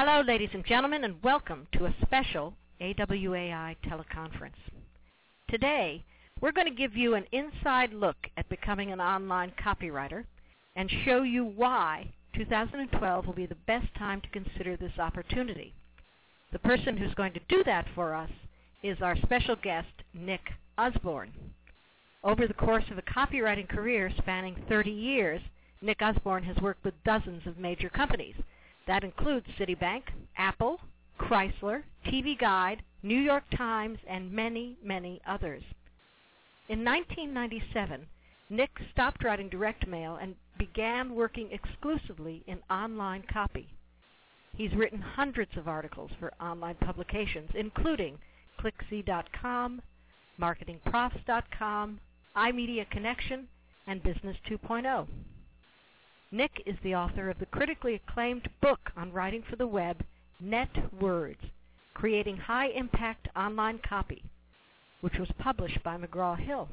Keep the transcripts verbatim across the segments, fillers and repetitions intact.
Hello, ladies and gentlemen, and welcome to a special A W A I teleconference. Today, we're going to give you an inside look at becoming an online copywriter and show you why two thousand twelve will be the best time to consider this opportunity. The person who's going to do that for us is our special guest, Nick Usborne. Over the course of a copywriting career spanning thirty years, Nick Usborne has worked with dozens of major companies. That includes Citibank, Apple, Chrysler, T V Guide, New York Times, and many, many others. In nineteen ninety-seven, Nick stopped writing direct mail and began working exclusively in online copy. He's written hundreds of articles for online publications, including ClickZ dot com, Marketing Profs dot com, iMedia Connection, and Business two point oh. Nick is the author of the critically acclaimed book on writing for the web, NetWords, Creating High-Impact Online Copy, which was published by McGraw-Hill.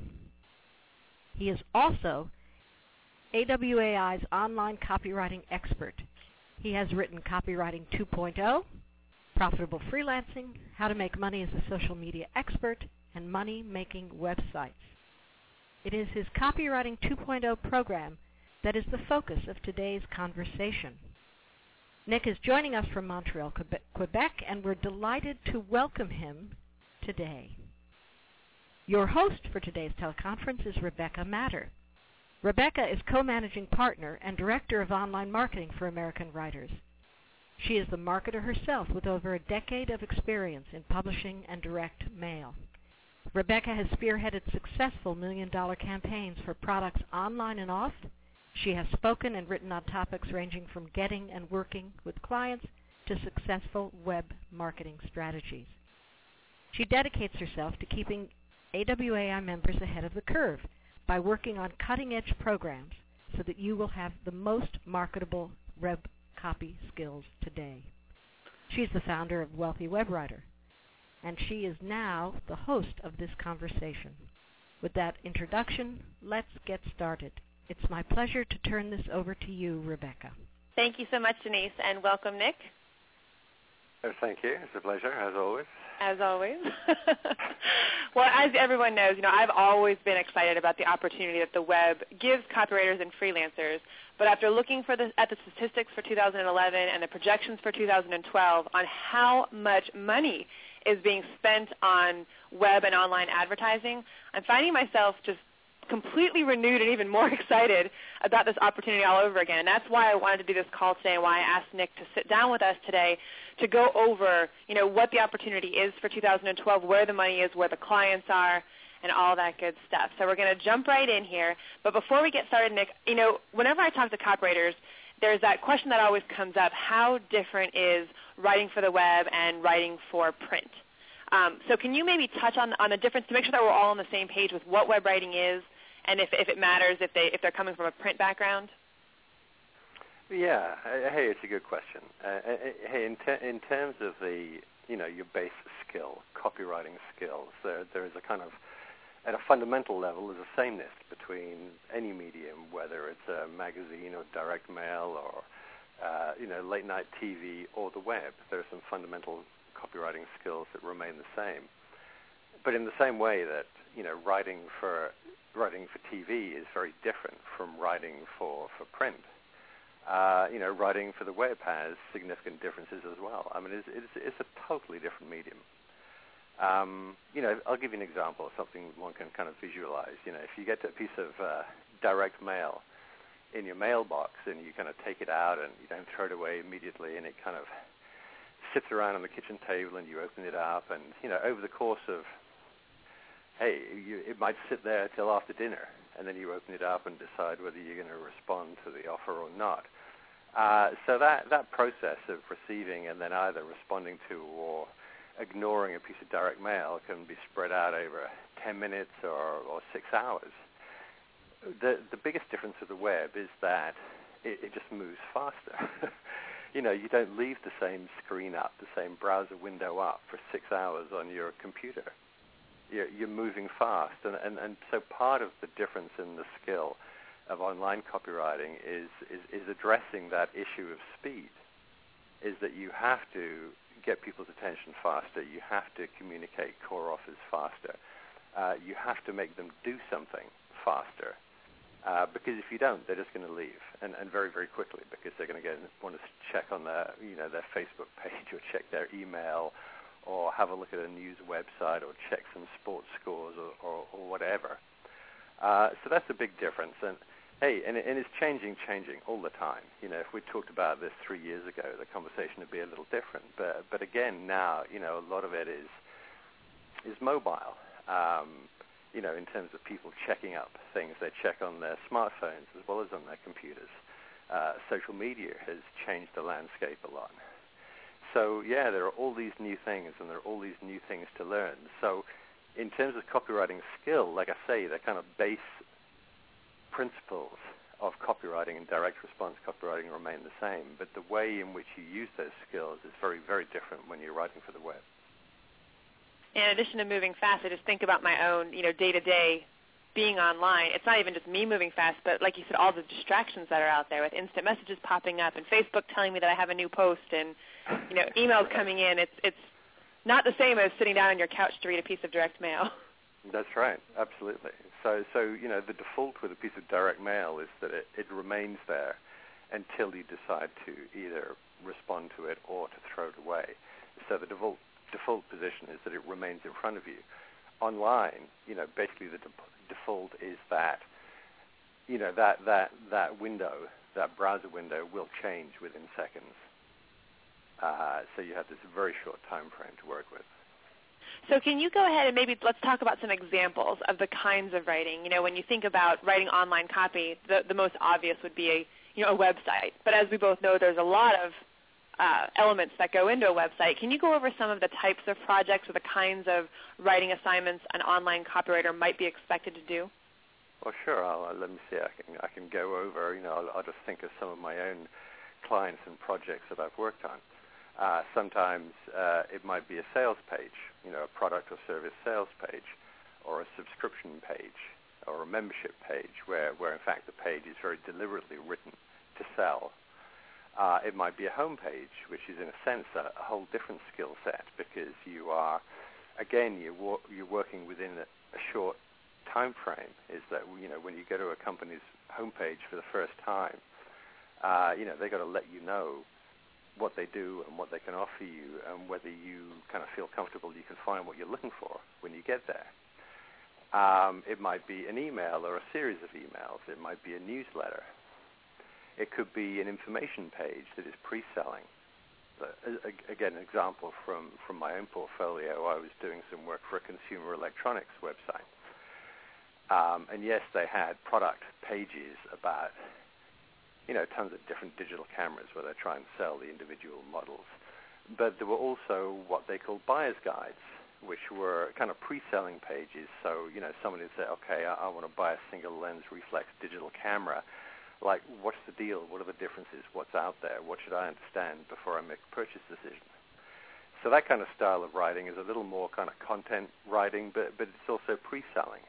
He is also A W A I's online copywriting expert. He has written Copywriting two point oh, Profitable Freelancing, How to Make Money as a Social Media Expert, and Money-Making Websites. It is his Copywriting two point oh program that is the focus of today's conversation. Nick is joining us from Montreal, Quebec, and we're delighted to welcome him today. Your host for today's teleconference is Rebecca Matter. Rebecca is co-managing partner and director of online marketing for American Writers. She is the marketer herself with over a decade of experience in publishing and direct mail. Rebecca has spearheaded successful million-dollar campaigns for products online and off. She has spoken and written on topics ranging from getting and working with clients to successful web marketing strategies. She dedicates herself to keeping A W A I members ahead of the curve by working on cutting-edge programs so that you will have the most marketable web copy skills today. She's the founder of Wealthy Web Writer, and she is now the host of this conversation. With that introduction, let's get started. It's my pleasure to turn this over to you, Rebecca. Thank you so much, Denise, and welcome, Nick. Oh, thank you. It's a pleasure, as always. As always. Well, as everyone knows, you know, I've always been excited about the opportunity that the web gives copywriters and freelancers. But after looking for the, at the statistics for two thousand eleven and the projections for two thousand twelve on how much money is being spent on web and online advertising, I'm finding myself just completely renewed and even more excited about this opportunity all over again. And that's why I wanted to do this call today and why I asked Nick to sit down with us today to go over, you know, what the opportunity is for two thousand twelve, where the money is, where the clients are, and all that good stuff. So we're going to jump right in here. But before we get started, Nick, you know, whenever I talk to copywriters, there's that question that always comes up: how different is writing for the web and writing for print? Um, so can you maybe touch on, on the difference to make sure that we're all on the same page with what web writing is, and if, if it matters if, they, if they're coming from a print background? Yeah. Hey, it's a good question. Uh, hey, in, ter- in terms of the, you know, your base skill, copywriting skills, there there is a kind of, at a fundamental level, there's a sameness between any medium, whether it's a magazine or direct mail or, uh, you know, late night T V or the web. There are some fundamental copywriting skills that remain the same. But in the same way that, you know, writing for writing for T V is very different from writing for, for print. Uh, you know, writing for the web has significant differences as well. I mean, it's, it's, it's a totally different medium. Um, you know, I'll give you an example of something one can kind of visualize. You know, if you get a piece of uh, direct mail in your mailbox and you kind of take it out and you don't throw it away immediately and it kind of sits around on the kitchen table and you open it up and, you know, over the course of hey, you, it might sit there till after dinner, and then you open it up and decide whether you're going to respond to the offer or not. Uh, so that, that process of receiving and then either responding to or ignoring a piece of direct mail can be spread out over ten minutes or, or six hours. The, the biggest difference with the web is that it, it just moves faster. You know, you don't leave the same screen up, the same browser window up for six hours on your computer. You're, you're moving fast, and, and, and so part of the difference in the skill of online copywriting is, is, is addressing that issue of speed. is that you have to get people's attention faster. You have to communicate core offers faster. Uh, you have to make them do something faster. Uh, because if you don't, they're just going to leave, and, and very, very quickly, because they're going to get want to check on their, you know, their Facebook page or check their email, or have a look at a news website, or check some sports scores, or, or, or whatever. Uh, so that's a big difference, and hey, and, and it's changing, changing all the time. You know, if we talked about this three years ago, the conversation would be a little different. But but again, now, you know, a lot of it is is mobile. Um, you know, in terms of people checking up things they check on their smartphones as well as on their computers. Uh, social media has changed the landscape a lot. So, yeah, there are all these new things, and there are all these new things to learn. So in terms of copywriting skill, like I say, the kind of base principles of copywriting and direct response copywriting remain the same, but the way in which you use those skills is very, very different when you're writing for the web. In addition to moving fast, I just think about my own, you know, day-to-day being online. It's not even just me moving fast, but like you said, all the distractions that are out there with instant messages popping up and Facebook telling me that I have a new post and, you know, emails coming in. It's it's not the same as sitting down on your couch to read a piece of direct mail. That's right, absolutely. So, so you know, the default with a piece of direct mail is that it, it remains there until you decide to either respond to it or to throw it away. So the default default position is that it remains in front of you. Online, you know, basically the de- default is that, you know, that, that, that window, that browser window will change within seconds. Uh, so you have this very short time frame to work with. So can you go ahead and maybe let's talk about some examples of the kinds of writing. You know, when you think about writing online copy, the, the most obvious would be a, you know, a website. But as we both know, there's a lot of Uh, elements that go into a website. Can you go over some of the types of projects or the kinds of writing assignments an online copywriter might be expected to do? Well, sure. I'll, uh, let me see. I can I can go over. You know, I'll, I'll just think of some of my own clients and projects that I've worked on. Uh, sometimes uh, it might be a sales page, you know, a product or service sales page, or a subscription page, or a membership page, where where in fact the page is very deliberately written to sell. Uh, it might be a home page, which is in a sense a, a whole different skill set, because you are, again, you're, wo- you're working within a, a short time frame. Is that, you know, when you go to a company's homepage for the first time, uh, you know, they've got to let you know what they do and what they can offer you, and whether you kind of feel comfortable you can find what you're looking for when you get there. Um, it might be an email or a series of emails. It might be a newsletter. It could be an information page that is pre-selling. Again, an example from, from my own portfolio, I was doing some work for a consumer electronics website. Um, and yes, they had product pages about, you know, tons of different digital cameras where they're trying to sell the individual models. But there were also what they called buyer's guides, which were kind of pre-selling pages. So, you know, somebody would say, okay, I, I want to buy a single lens reflex digital camera. Like, what's the deal? What are the differences? What's out there? What should I understand before I make a purchase decision? So that kind of style of writing is a little more kind of content writing, but, but it's also pre-selling.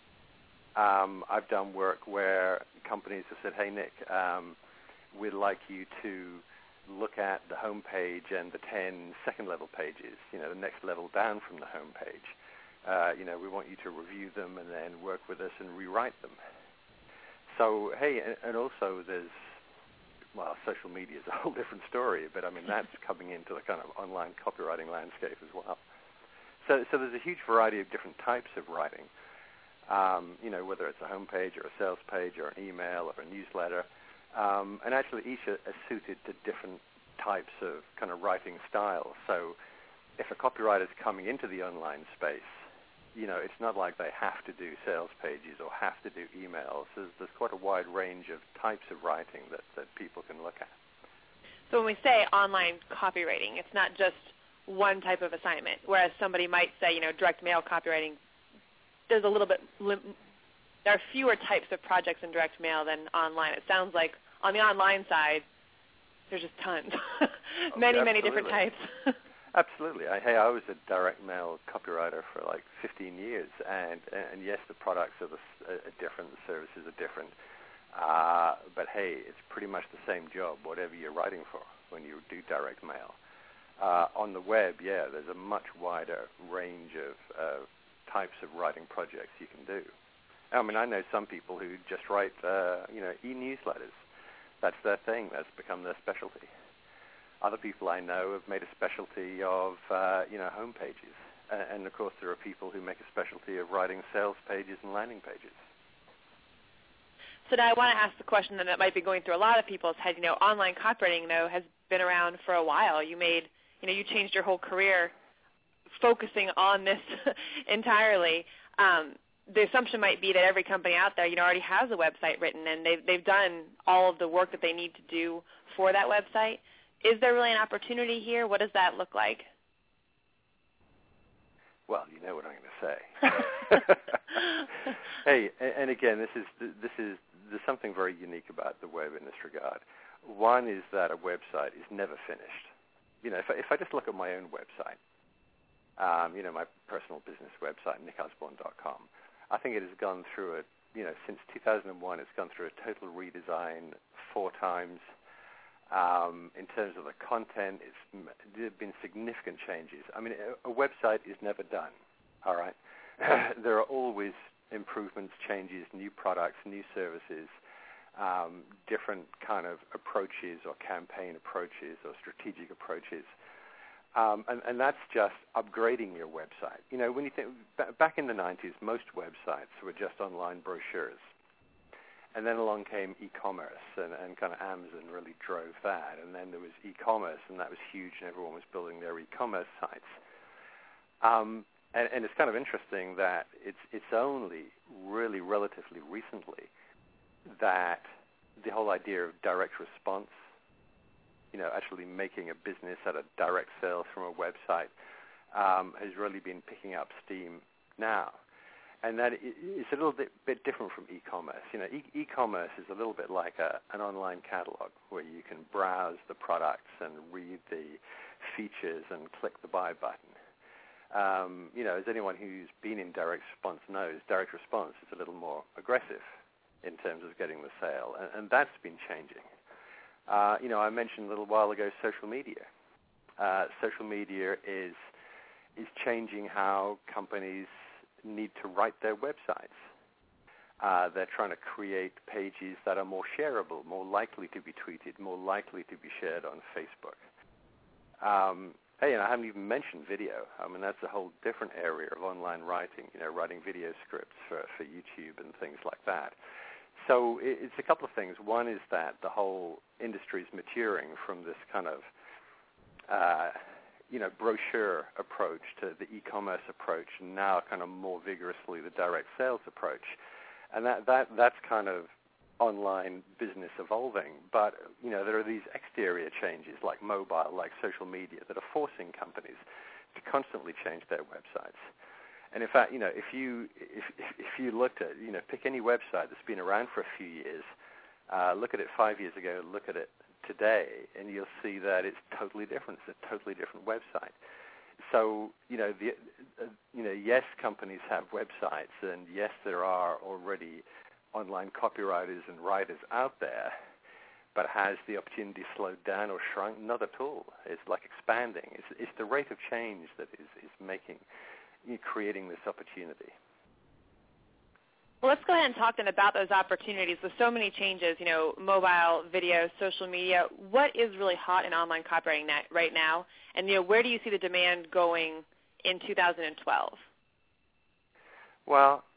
Um, I've done work where companies have said, hey, Nick, um, we'd like you to look at the home page and the ten second-level pages, you know, the next level down from the home page. Uh, you know, we want you to review them and then work with us and rewrite them. So, hey, and also there's, well, social media is a whole different story, but I mean, that's coming into the kind of online copywriting landscape as well. So, so there's a huge variety of different types of writing, um, you know, whether it's a home page or a sales page or an email or a newsletter, um, and actually each are, are suited to different types of kind of writing styles. So if a copywriter is coming into the online space, you know, it's not like they have to do sales pages or have to do emails. There's, there's quite a wide range of types of writing that, that people can look at. So when we say online copywriting, it's not just one type of assignment, whereas somebody might say, you know, direct mail copywriting, there's a little bit, lim- there are fewer types of projects in direct mail than online. It sounds like on the online side, there's just tons, many, oh, many different types. Absolutely. I, hey, I was a direct mail copywriter for like fifteen years, and and yes, the products are, the, are different, the services are different, uh, but hey, it's pretty much the same job, whatever you're writing for. when you do direct mail. Uh, on the web, yeah, there's a much wider range of uh, types of writing projects you can do. I mean, I know some people who just write, uh, you know, e-newsletters. That's their thing. That's become their specialty. Other people I know have made a specialty of, uh, you know, home pages. And, and, of course, there are people who make a specialty of writing sales pages and landing pages. So now I want to ask the question that might be going through a lot of people's head. You know, online copywriting, though, has been around for a while. You made, you know, you changed your whole career focusing on this entirely. Um, the assumption might be that every company out there, you know, already has a website written, and they've they've done all of the work that they need to do for that website. Is there really an opportunity here? What does that look like? Well, you know what I'm going to say. Hey, and again, this is this is there's something very unique about the web in this regard. One is that a website is never finished. You know, if I, if I just look at my own website, um, you know, my personal business website, nick osborne dot com, I think it has gone through a, you know, since two thousand one, it's gone through a total redesign four times. Um, in terms of the content, it's, there have been significant changes. I mean, a, a website is never done, all right? There are always improvements, changes, new products, new services, um, different kind of approaches or campaign approaches or strategic approaches. Um, and, and that's just upgrading your website. You know, when you think, back in the nineties, most websites were just online brochures. And then along came e-commerce, and, and kind of Amazon really drove that. And then there was e-commerce, and that was huge, and everyone was building their e-commerce sites. Um, and, and it's kind of interesting that it's it's only really relatively recently that the whole idea of direct response, you know, actually making a business out of direct sales from a website, um, has really been picking up steam now. And that is a little bit, bit different from e-commerce. You know, e- e-commerce is a little bit like a, an online catalog where you can browse the products and read the features and click the buy button. Um, you know, as anyone who's been in direct response knows, direct response is a little more aggressive in terms of getting the sale, and, and that's been changing. Uh, you know, I mentioned a little while ago social media. Uh, social media is is changing how companies need to write their websites. Uh, they're trying to create pages that are more shareable, more likely to be tweeted, more likely to be shared on Facebook. Um, hey, and I haven't even mentioned video. I mean, that's a whole different area of online writing, you know, writing video scripts for, for YouTube and things like that. So it, it's a couple of things. One is that the whole industry is maturing from this kind of uh, you know, brochure approach to the e-commerce approach, and now kind of more vigorously the direct sales approach. And that, that that's kind of online business evolving. But, you know, there are these exterior changes like mobile, like social media, that are forcing companies to constantly change their websites. And in fact, you know, if you if if you looked at, you know, pick any website that's been around for a few years, uh, look at it five years ago, look at it today, and you'll see that it's totally different. It's a totally different website. So, you know, the, uh, you know, yes, companies have websites, and yes, there are already online copywriters and writers out there, but has the opportunity slowed down or shrunk? Not at all. It's like expanding. It's, it's the rate of change that is, is making, you know, creating this opportunity. Well, let's go ahead and talk then about those opportunities. With so many changes, you know, mobile, video, social media, what is really hot in online copywriting right now? And, you know, where do you see the demand going in two thousand twelve? Well,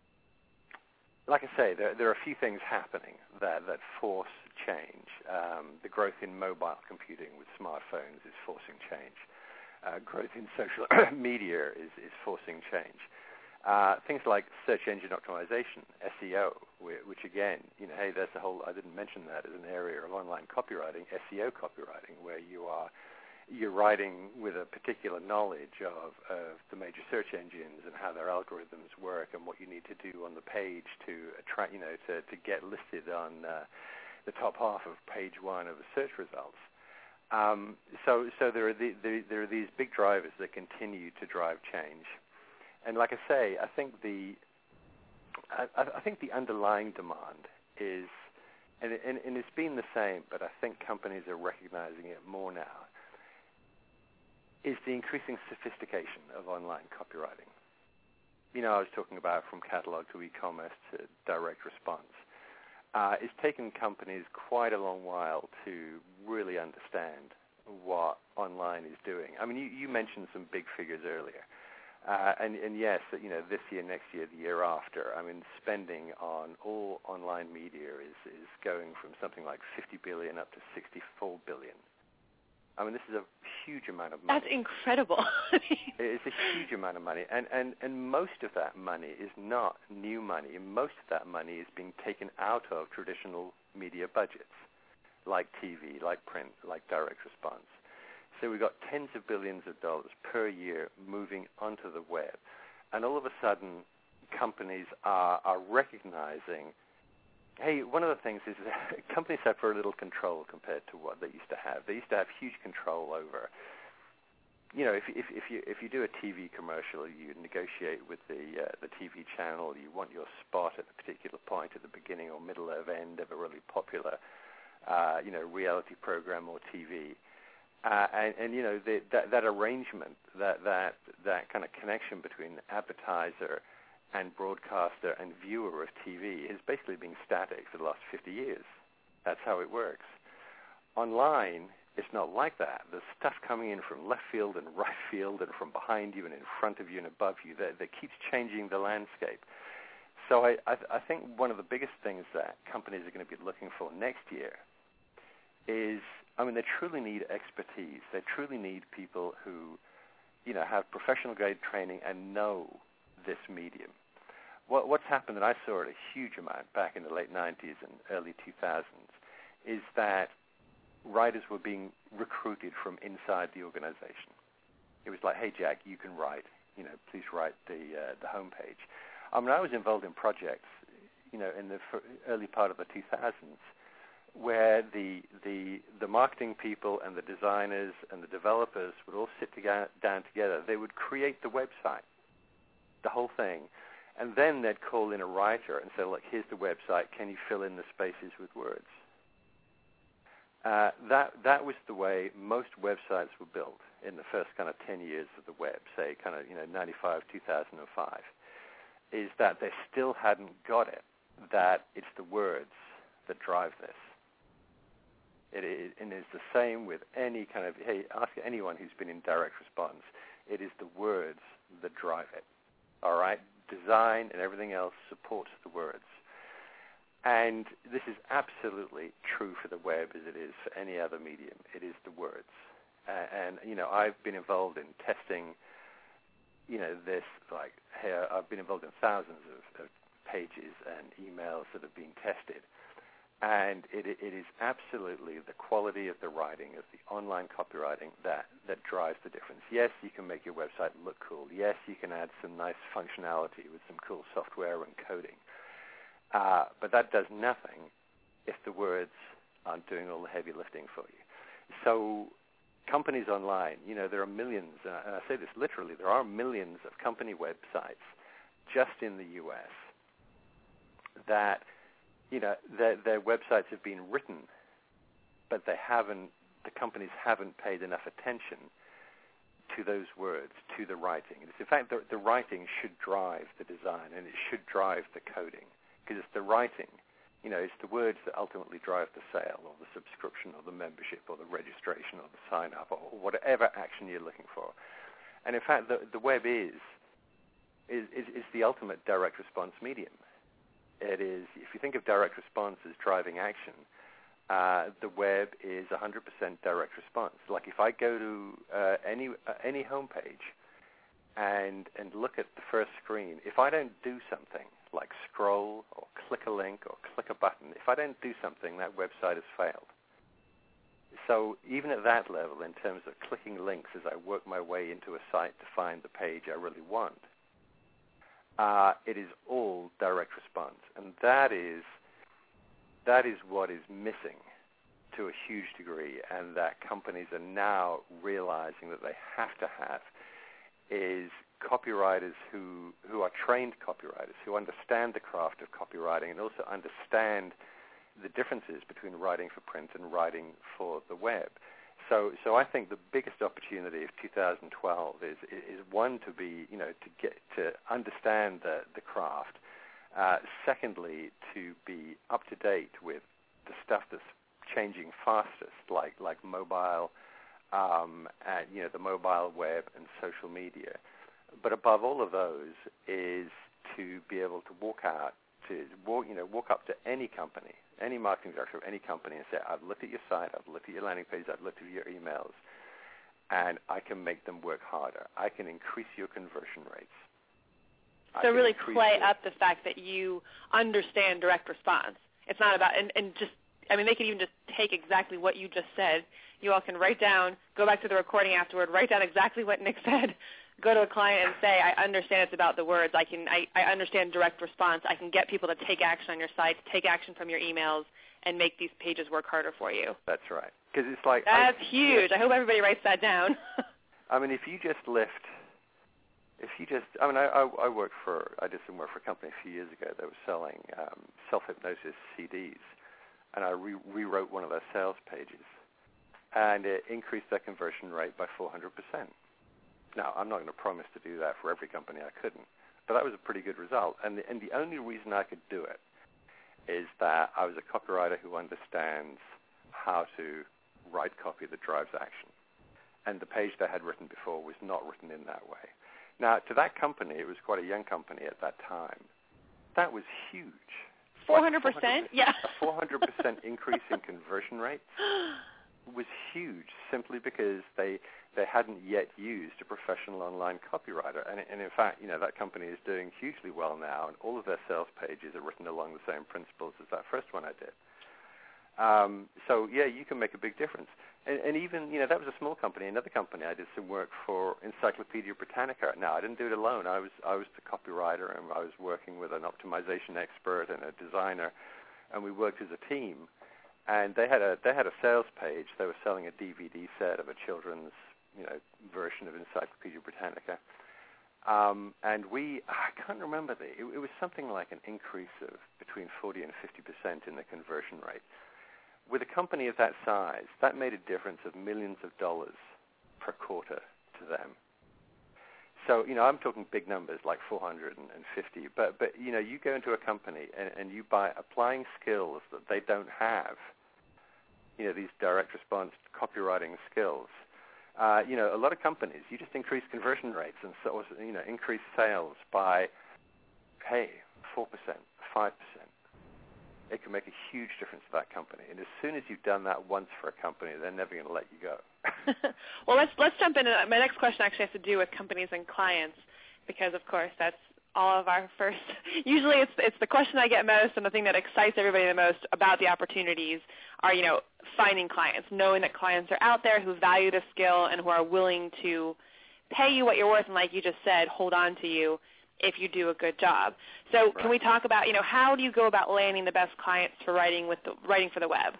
like I say, there, there are a few things happening that, that force change. Um, the growth in mobile computing with smartphones is forcing change. Uh, growth in social media is, is forcing change. Uh, things like search engine optimization, S E O, which again, you know, hey, there's a whole, I didn't mention that as an area of online copywriting, S E O copywriting, where you are, you're writing with a particular knowledge of, of the major search engines and how their algorithms work and what you need to do on the page to attract, you know, to, to get listed on uh, the top half of page one of the search results. Um, so, so there are the, the, there are these big drivers that continue to drive change. And like I say, I think the I, I think the underlying demand is and, and, and it's been the same, but I think companies are recognizing it more now, is the increasing sophistication of online copywriting. You know, I was talking about from catalog to e-commerce to direct response. Uh, it's taken companies quite a long while to really understand what online is doing. I mean, you, you mentioned some big figures earlier. Uh, and, and yes, you know, this year, next year, the year after, I mean, spending on all online media is, is going from something like fifty billion dollars up to sixty-four billion dollars. I mean, this is a huge amount of money. That's incredible. It's a huge amount of money. And, and, and most of that money is not new money. Most of that money is being taken out of traditional media budgets, like T V, like print, like direct response. So we've got tens of billions of dollars per year moving onto the web. And all of a sudden, companies are, are recognizing, hey, one of the things is that companies have very little control compared to what they used to have. They used to have huge control over, you know, if, if, if, you, if you do a T V commercial, you negotiate with the, uh, the T V channel, you want your spot at a particular point at the beginning or middle or end of a really popular, uh, you know, reality program or T V. Uh, and, and, you know, the, that, that arrangement, that, that, that kind of connection between advertiser and broadcaster and viewer of T V has basically been static for the last fifty years. That's how it works. Online, it's not like that. There's stuff coming in from left field and right field and from behind you and in front of you and above you that, that keeps changing the landscape. So I, I, I think one of the biggest things that companies are going to be looking for next year is, I mean, they truly need expertise. They truly need people who, you know, have professional grade training and know this medium. What, what's happened, and I saw it a huge amount back in the late nineties and early two thousands, is that writers were being recruited from inside the organization. It was like, hey, Jack, you can write. You know, please write the uh, the homepage. I mean, I was involved in projects, you know, in the early part of the two thousands, where the the the marketing people and the designers and the developers would all sit together, down together. They would create the website, the whole thing, and then they'd call in a writer and say, look, here's the website. Can you fill in the spaces with words? Uh, that that was the way most websites were built in the first kind of ten years of the web, say kind of, you know, ninety-five, two thousand five, is that they still hadn't got it, that it's the words that drive this. It is, and it's the same with any kind of, hey, ask anyone who's been in direct response. It is the words that drive it, all right? Design and everything else supports the words. And this is absolutely true for the web as it is for any other medium. It is the words. Uh, and, you know, I've been involved in testing, you know, this, like, hey, I've been involved in thousands of, of pages and emails that have been tested. And it, it is absolutely the quality of the writing, of the online copywriting that, that drives the difference. Yes, you can make your website look cool. Yes, you can add some nice functionality with some cool software and coding. Uh, but that does nothing if the words aren't doing all the heavy lifting for you. So companies online, you know, there are millions, and I say this literally, there are millions of company websites just in the U S that, you know, their, their websites have been written, but they haven't, the companies haven't paid enough attention to those words, to the writing. It's, in fact, the, the writing should drive the design, and it should drive the coding, because it's the writing, you know, it's the words that ultimately drive the sale or the subscription or the membership or the registration or the sign-up or whatever action you're looking for. And in fact, the, the web is, is, is, is the ultimate direct response medium. It is, if you think of direct response as driving action, uh, the web is one hundred percent direct response. Like if I go to uh, any uh, any homepage and and look at the first screen, if I don't do something like scroll or click a link or click a button, if I don't do something, that website has failed. So even at that level, in terms of clicking links as I work my way into a site to find the page I really want, Uh, it is all direct response, and that is that is what is missing to a huge degree, and that companies are now realizing that they have to have is copywriters who, who are trained copywriters, who understand the craft of copywriting and also understand the differences between writing for print and writing for the web. So, so I think the biggest opportunity of two thousand twelve is is one to be, you know, to get to understand the the craft. Uh, secondly, to be up to date with the stuff that's changing fastest, like like mobile, um, and you know, the mobile web and social media. But above all of those is to be able to walk out, to walk, you know, walk up to any company, any marketing director of any company and say, I've looked at your site, I've looked at your landing page, I've looked at your emails, and I can make them work harder. I can increase your conversion rates. So really play your... up the fact that you understand direct response. It's not about, and, and just, I mean, they could even just take exactly what you just said. You all can write down, go back to the recording afterward, write down exactly what Nick said, go to a client and say, I understand it's about the words. I can, I, I understand direct response. I can get people to take action on your site, take action from your emails, and make these pages work harder for you. That's right. Because it's like that's I, huge. I hope everybody writes that down. I mean, if you just lift, if you just, I mean, I, I, I worked for, I did some work for a company a few years ago that was selling um, self-hypnosis C Ds, and I re- rewrote one of their sales pages, and it increased their conversion rate by four hundred percent. Now, I'm not going to promise to do that for every company. I couldn't. But that was a pretty good result. And the, and the only reason I could do it is that I was a copywriter who understands how to write copy that drives action. And the page that I had written before was not written in that way. Now, to that company, it was quite a young company at that time. That was huge. four hundred percent? Like yeah. A four hundred percent increase in conversion rate was huge simply because they they hadn't yet used a professional online copywriter. And, and in fact, you know, that company is doing hugely well now, and all of their sales pages are written along the same principles as that first one I did. Um, so, yeah, you can make a big difference. And, and even, you know, that was a small company. Another company, I did some work for Encyclopedia Britannica. Now, I didn't do it alone. I was I was the copywriter, and I was working with an optimization expert and a designer, and we worked as a team. And they had a they had a sales page. They were selling a D V D set of a children's, you know, version of Encyclopedia Britannica. Um, and we, I can't remember the, it, it was something like an increase of between forty and fifty percent in the conversion rate. With a company of that size, that made a difference of millions of dollars per quarter to them. So, you know, I'm talking big numbers like four hundred fifty, but, but you know, you go into a company and, and you by applying skills that they don't have, you know, these direct response copywriting skills, uh, you know, a lot of companies, you just increase conversion rates and, so, you know, increase sales by, hey, four percent, five percent. It can make a huge difference to that company. And as soon as you've done that once for a company, they're never going to let you go. Well, let's let's jump into my next question. Actually, has to do with companies and clients, because of course that's all of our first. Usually, it's it's the question I get most, and the thing that excites everybody the most about the opportunities are, you know, finding clients, knowing that clients are out there who value the skill and who are willing to pay you what you're worth, and like you just said, hold on to you if you do a good job. So, right. Can we talk about, you know, how do you go about landing the best clients for writing with the writing for the web?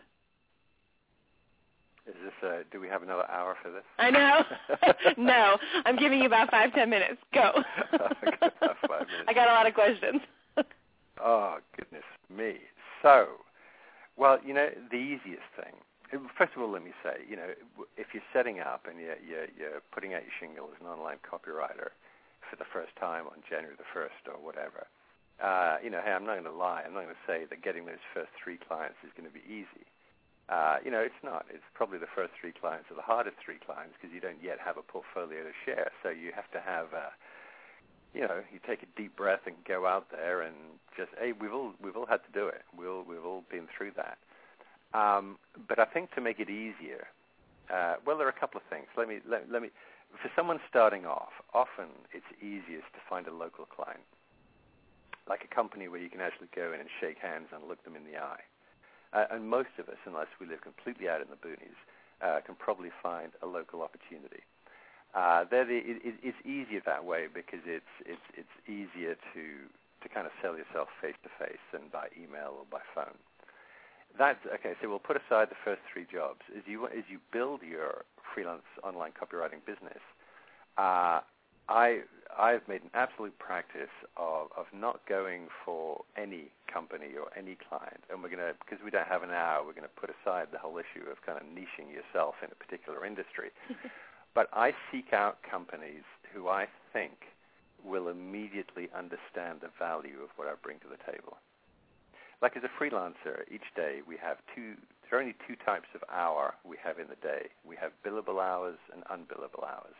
Is this a, do we have another hour for this? I know. No, I'm giving you about five, ten minutes. Go. Okay, about five minutes. I got a lot of questions. Oh, goodness me. So, well, you know, the easiest thing, first of all, let me say, you know, if you're setting up and you're, you're, you're putting out your shingle as an online copywriter for the first time on January the first or whatever, uh, you know, hey, I'm not going to lie. I'm not going to say that getting those first three clients is going to be easy. Uh, you know, it's not. It's probably the first three clients are the hardest three clients because you don't yet have a portfolio to share. So you have to have, uh, you know, you take a deep breath and go out there and just, hey, we've all we've all had to do it. We'll we've all been through that. Um, but I think to make it easier, uh, well, there are a couple of things. Let me let, let me. For someone starting off, often it's easiest to find a local client, like a company where you can actually go in and shake hands and look them in the eye. Uh, and most of us, unless we live completely out in the boonies, uh, can probably find a local opportunity. Uh, the, it, it, it's easier that way because it's it's it's easier to to kind of sell yourself face to face than by email or by phone. That's okay. So we'll put aside the first three jobs. As you as you build your freelance online copywriting business, uh, I I've made an absolute practice of, of not going for any company or any client, and we're gonna because we don't have an hour, we're gonna put aside the whole issue of kind of niching yourself in a particular industry. But I seek out companies who I think will immediately understand the value of what I bring to the table. Like as a freelancer, each day we have two. There are only two types of hour we have in the day. We have billable hours and unbillable hours.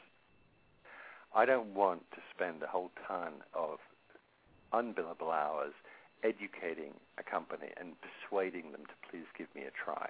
I don't want to spend a whole ton of unbillable hours educating a company and persuading them to please give me a try.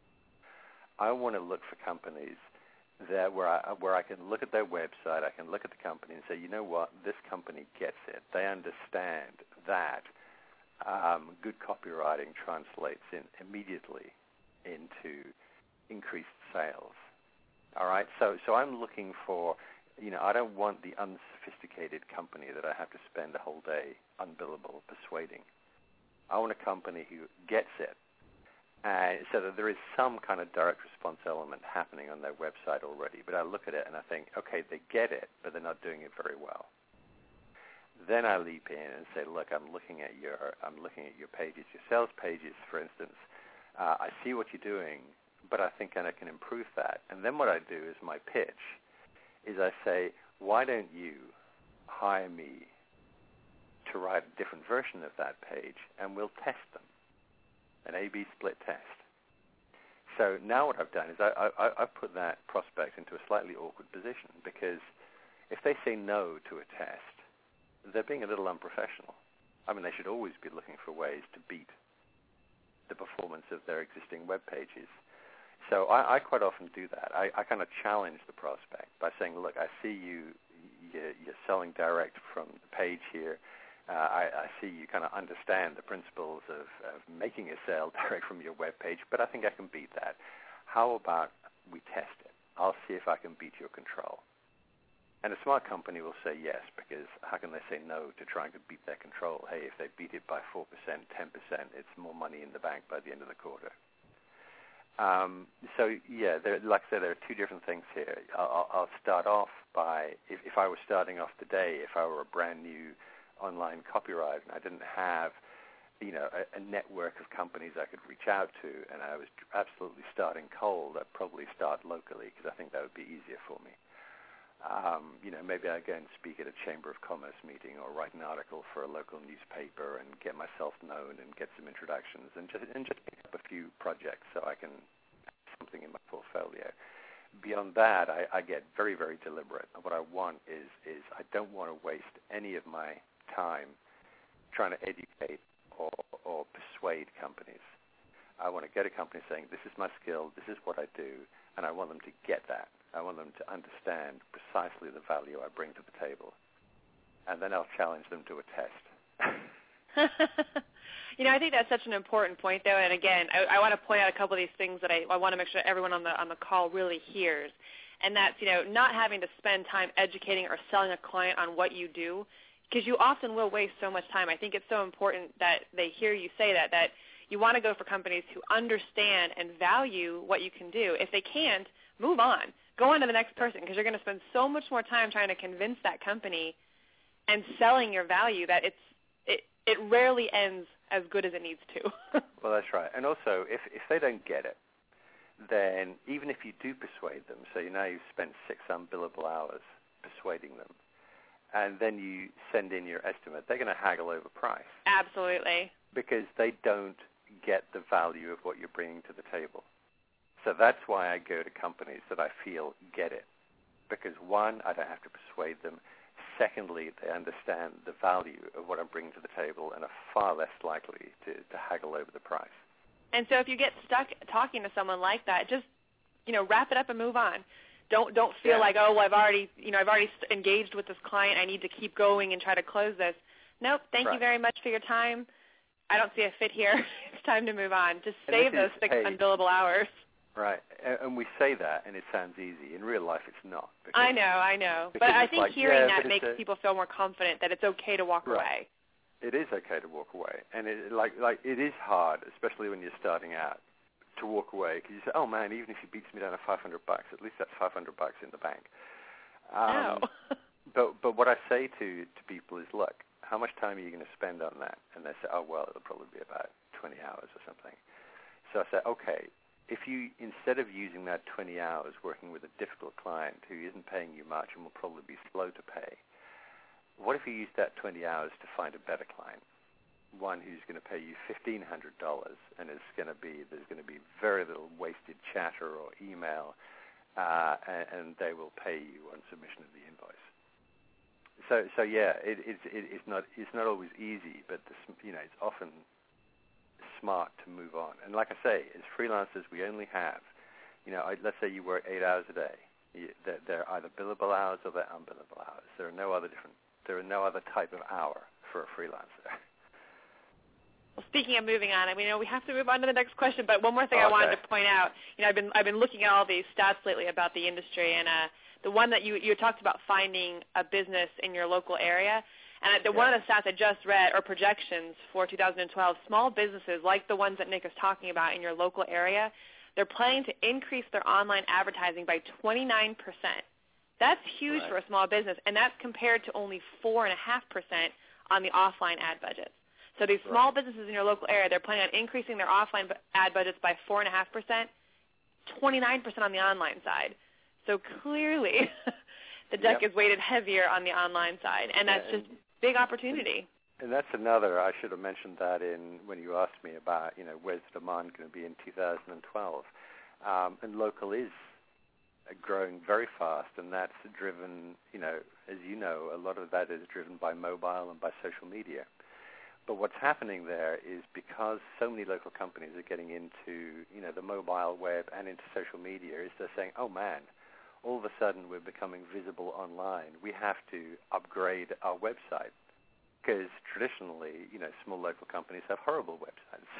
I want to look for companies that where I, where I can look at their website, I can look at the company and say, you know what, this company gets it. They understand that um, good copywriting translates in immediately into increased sales. All right, so so I'm looking for, you know, I don't want the unsophisticated company that I have to spend a whole day unbillable persuading. I want a company who gets it, and so that there is some kind of direct response element happening on their website already. But I look at it and I think, okay, they get it, but they're not doing it very well. Then I leap in and say, look, I'm looking at your, I'm looking at your pages, your sales pages, for instance. Uh, I see what you're doing, but I think I can improve that. And then what I do is my pitch is I say, why don't you hire me to write a different version of that page, and we'll test them, an A B split test. So now what I've done is I, I, I've put that prospect into a slightly awkward position, because if they say no to a test, they're being a little unprofessional. I mean, they should always be looking for ways to beat the performance of their existing web pages. So I, I quite often do that. I, I kind of challenge the prospect by saying, look, I see you, you're, you're selling direct from the page here. Uh, I, I see you kind of understand the principles of, of making a sale direct from your web page, but I think I can beat that. How about we test it? I'll see if I can beat your control. And a smart company will say yes, because how can they say no to trying to beat their control? Hey, if they beat it by four percent, ten percent, it's more money in the bank by the end of the quarter. Um, so, yeah, there, like I said, there are two different things here. I'll, I'll start off by, if, if I were starting off today, if I were a brand new online copywriter and I didn't have, you know, a, a network of companies I could reach out to, and I was absolutely starting cold, I'd probably start locally, because I think that would be easier for me. Um, you know, maybe I go and speak at a Chamber of Commerce meeting, or write an article for a local newspaper and get myself known and get some introductions, and just and just pick up a few projects so I can have something in my portfolio. Beyond that, I, I get very, very deliberate. What I want is is I don't want to waste any of my time trying to educate or, or persuade companies. I want to get a company saying, this is my skill, this is what I do, and I want them to get that. I want them to understand precisely the value I bring to the table. And then I'll challenge them to a test. You know, I think that's such an important point, though. And again, I, I want to point out a couple of these things that I, I want to make sure everyone on the on the call really hears. And that's, you know, not having to spend time educating or selling a client on what you do, because you often will waste so much time. I think it's so important that they hear you say that, that you want to go for companies who understand and value what you can do. If they can't, move on. Go on to the next person, because you're going to spend so much more time trying to convince that company and selling your value that it's it, it rarely ends as good as it needs to. Well, that's right. And also, if, if they don't get it, then even if you do persuade them, so you know you've spent six unbillable hours persuading them, and then you send in your estimate, they're going to haggle over price. Absolutely. Because they don't get the value of what you're bringing to the table. So that's why I go to companies that I feel get it. Because one, I don't have to persuade them. Secondly, they understand the value of what I'm bringing to the table and are far less likely to, to haggle over the price. And so if you get stuck talking to someone like that, just, you know, wrap it up and move on. Don't don't feel yeah. like, oh, well, I've already, you know, I've already engaged with this client. I need to keep going and try to close this. Nope. Thank right. you very much for your time. I don't see a fit here. It's time to move on. Just save those six hey, unbillable hours. Right, and we say that, and it sounds easy. In real life, it's not. I know, I know. But I think like, hearing yeah, that makes a, people feel more confident that it's okay to walk right. away. It is okay to walk away, and it, like like it is hard, especially when you're starting out, to walk away, because you say, "Oh man, even if he beats me down to five hundred bucks, at least that's five hundred bucks in the bank." Um, no. but but what I say to, to people is, look, how much time are you going to spend on that? And they say, oh, well, it'll probably be about twenty hours or something. So I say, okay, if you, instead of using that twenty hours working with a difficult client who isn't paying you much and will probably be slow to pay, what if you use that twenty hours to find a better client? One who's going to pay you fifteen hundred dollars, and it's going to be, there's going to be very little wasted chatter or email, uh, and, and they will pay you on submission of the invoice. So, so yeah, it, it's it, it's not it's not always easy, but the, you know, it's often smart to move on. And like I say, as freelancers, we only have, you know, I, let's say you work eight hours a day. You, they're, they're either billable hours or they're unbillable hours. There are no other different. There are no other type of hour for a freelancer. Well, speaking of moving on, I mean, you know, we have to move on to the next question. But one more thing okay. I wanted to point out. You know, I've been I've been looking at all these stats lately about the industry, and uh, the one that you you talked about finding a business in your local area. And the, yeah. one of the stats I just read, or projections for two thousand twelve, small businesses like the ones that Nick is talking about in your local area, they're planning to increase their online advertising by twenty-nine percent. That's huge right. for a small business, and that's compared to only four point five percent on the offline ad budgets. So these small right. businesses in your local area, they're planning on increasing their offline ad budgets by four point five percent, twenty-nine percent on the online side. So clearly the deck yep. is weighted heavier on the online side, and that's yeah, just big opportunity. And that's another, I should have mentioned that in when you asked me about, you know, where's the demand going to be in two thousand twelve. Um, and local is growing very fast, and that's driven, you know, as you know, a lot of that is driven by mobile and by social media. But what's happening there is because so many local companies are getting into, you know, the mobile web and into social media, is they're saying, oh, man, all of a sudden we're becoming visible online. We have to upgrade our website because traditionally, you know, small local companies have horrible websites.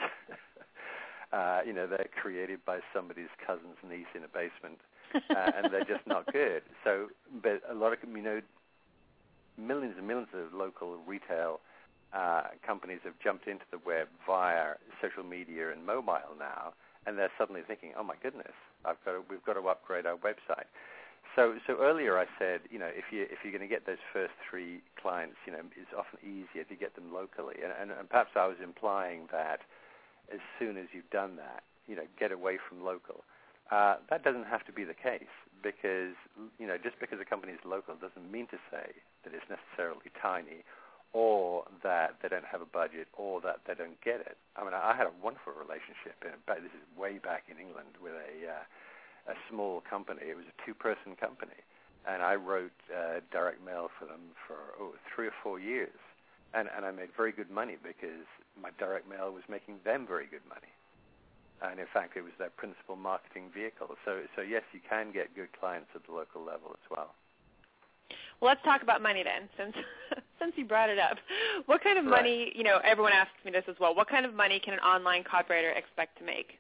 uh, you know, they're created by somebody's cousin's niece in a basement, uh, and they're just not good. So, but a lot of, you know, millions and millions of local retail uh, companies have jumped into the web via social media and mobile now, and they're suddenly thinking, oh my goodness, I've got to, we've got to upgrade our website. So, so earlier I said, you know, if you if you're going to get those first three clients, you know, it's often easier to get them locally, and, and, and perhaps I was implying that as soon as you've done that, you know, get away from local. Uh, that doesn't have to be the case because, you know, just because a company is local doesn't mean to say that it's necessarily tiny, or that they don't have a budget, or that they don't get it. I mean, I had a wonderful relationship, in, this is way back in England, with a uh, a small company. It was a two-person company, and I wrote uh, direct mail for them for oh, three or four years, and, and I made very good money because my direct mail was making them very good money. And in fact, it was their principal marketing vehicle. So, so yes, you can get good clients at the local level as well. Well, let's talk about money then, since since you brought it up. What kind of right. money, you know, everyone asks me this as well, what kind of money can an online copywriter expect to make?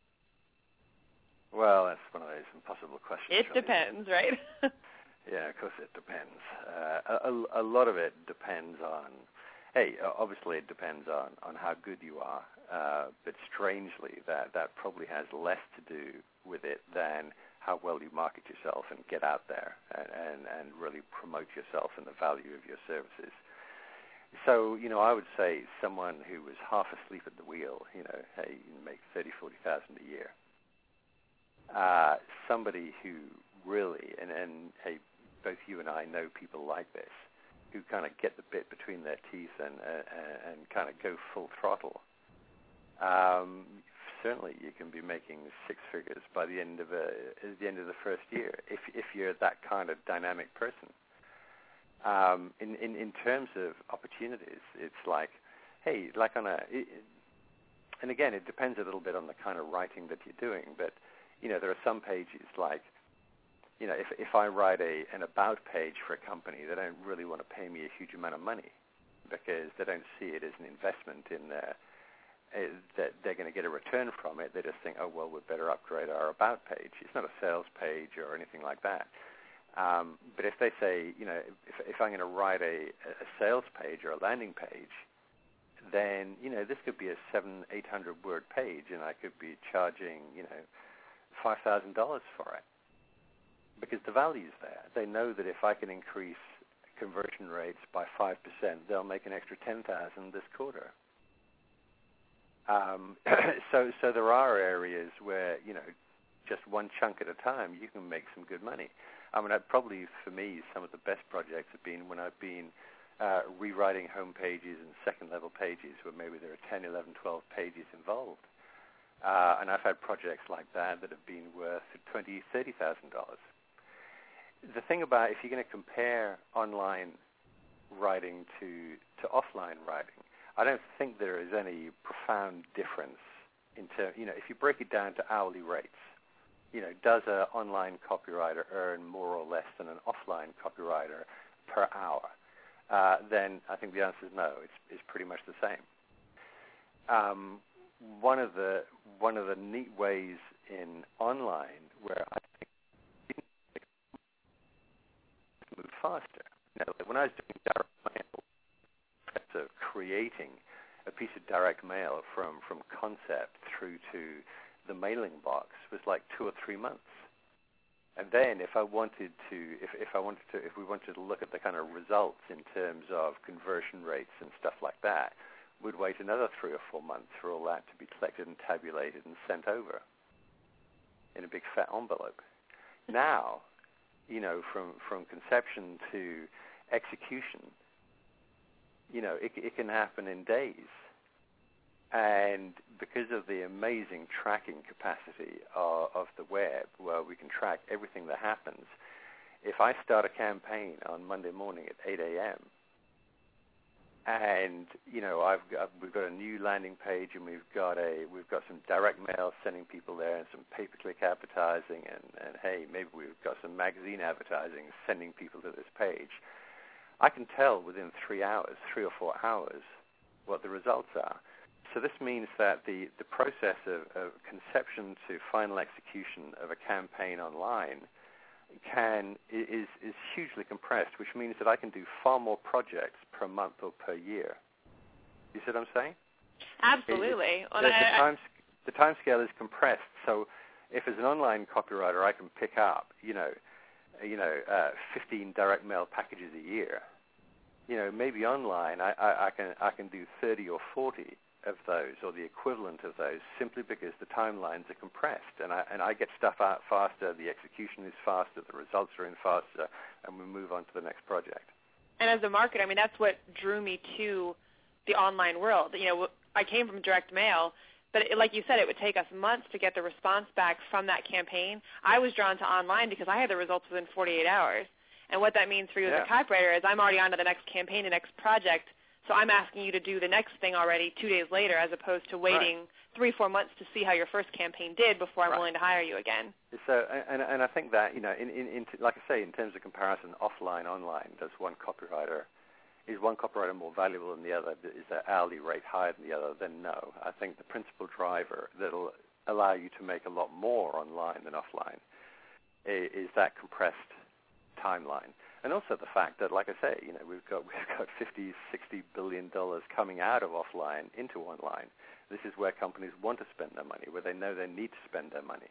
Well, that's one of those impossible questions. It really. depends, right? Yeah, of course it depends. Uh, a, a lot of it depends on, hey, obviously it depends on, on how good you are, uh, but strangely that, that probably has less to do with it than how well you market yourself and get out there and, and, and really promote yourself and the value of your services. So, you know, I would say someone who was half asleep at the wheel, you know, hey, you make thirty, forty thousand a year. Uh, somebody who really, and, and hey, both you and I know people like this, who kind of get the bit between their teeth and uh, and kind of go full throttle. Um, certainly, you can be making six figures by the end of a, at the end of the first year if if you're that kind of dynamic person. Um, in, in in terms of opportunities, it's like, hey, like on a, it, and again, it depends a little bit on the kind of writing that you're doing, but you know, there are some pages like, you know, if if I write a an about page for a company, they don't really want to pay me a huge amount of money because they don't see it as an investment in their, uh, that they're going to get a return from it. They just think, oh, well, we'd better upgrade our about page. It's not a sales page or anything like that. Um, but if they say, you know, if, if I'm going to write a, a sales page or a landing page, then, you know, this could be a seven, eight hundred word page, and I could be charging, you know, five thousand dollars for it because the value's there. They know that if I can increase conversion rates by five percent, they'll make an extra ten thousand this quarter. Um, so, so there are areas where, you know, just one chunk at a time, you can make some good money. I mean, I'd probably, for me, some of the best projects have been when I've been uh, rewriting home pages and second-level pages where maybe there are ten, eleven, twelve pages involved. Uh, and I've had projects like that that have been worth twenty thousand dollars, thirty thousand dollars. The thing about, if you're going to compare online writing to, to offline writing, I don't think there is any profound difference in terms, you know, if you break it down to hourly rates, you know, does an online copywriter earn more or less than an offline copywriter per hour? Uh, then I think the answer is no. It's, it's pretty much the same. Um, one of the one of the neat ways in online where I think it move faster. You know, when I was doing direct mail, so creating a piece of direct mail from, from concept through to the mailing box was like two or three months. And then if I wanted to, if, if I wanted to, if we wanted to look at the kind of results in terms of conversion rates and stuff like that, we'd wait another three or four months for all that to be collected and tabulated and sent over in a big fat envelope. Now, you know, from, from conception to execution, you know, it, it can happen in days. And because of the amazing tracking capacity of, of the web, where we can track everything that happens, if I start a campaign on Monday morning at eight a.m., and you know I've got, we've got a new landing page, and we've got a we've got some direct mail sending people there, and some pay-per-click advertising, and, and hey, maybe we've got some magazine advertising sending people to this page. I can tell within three hours, three or four hours, what the results are. So this means that the, the process of, of conception to final execution of a campaign online can is is hugely compressed, which means that I can do far more projects per month or per year. You see what I'm saying? Absolutely. It, well, the, I, the, time, the time scale is compressed. So if as an online copywriter I can pick up, you know, you know, uh, fifteen direct mail packages a year, you know, maybe online I, I, I can I can do thirty or forty of those, or the equivalent of those, simply because the timelines are compressed, and I and I get stuff out faster, the execution is faster, the results are in faster, and we move on to the next project. And as a marketer, I mean, that's what drew me to the online world. You know, I came from direct mail, but it, like you said, it would take us months to get the response back from that campaign. I was drawn to online because I had the results within forty-eight hours. And what that means for you yeah. as a copywriter is I'm already on to the next campaign, the next project. So I'm asking you to do the next thing already two days later, as opposed to waiting right. three, four months to see how your first campaign did before I'm right. willing to hire you again. So, and, and I think that, you know, in, in, in, like I say, in terms of comparison, offline, online, does one copywriter, is one copywriter more valuable than the other? Is their hourly rate higher than the other? Then no. I think the principal driver that will allow you to make a lot more online than offline is, is that compressed timeline. And also the fact that, like I say, you know, we've got we've got fifty, sixty billion dollars coming out of offline into online. This is where companies want to spend their money, where they know they need to spend their money.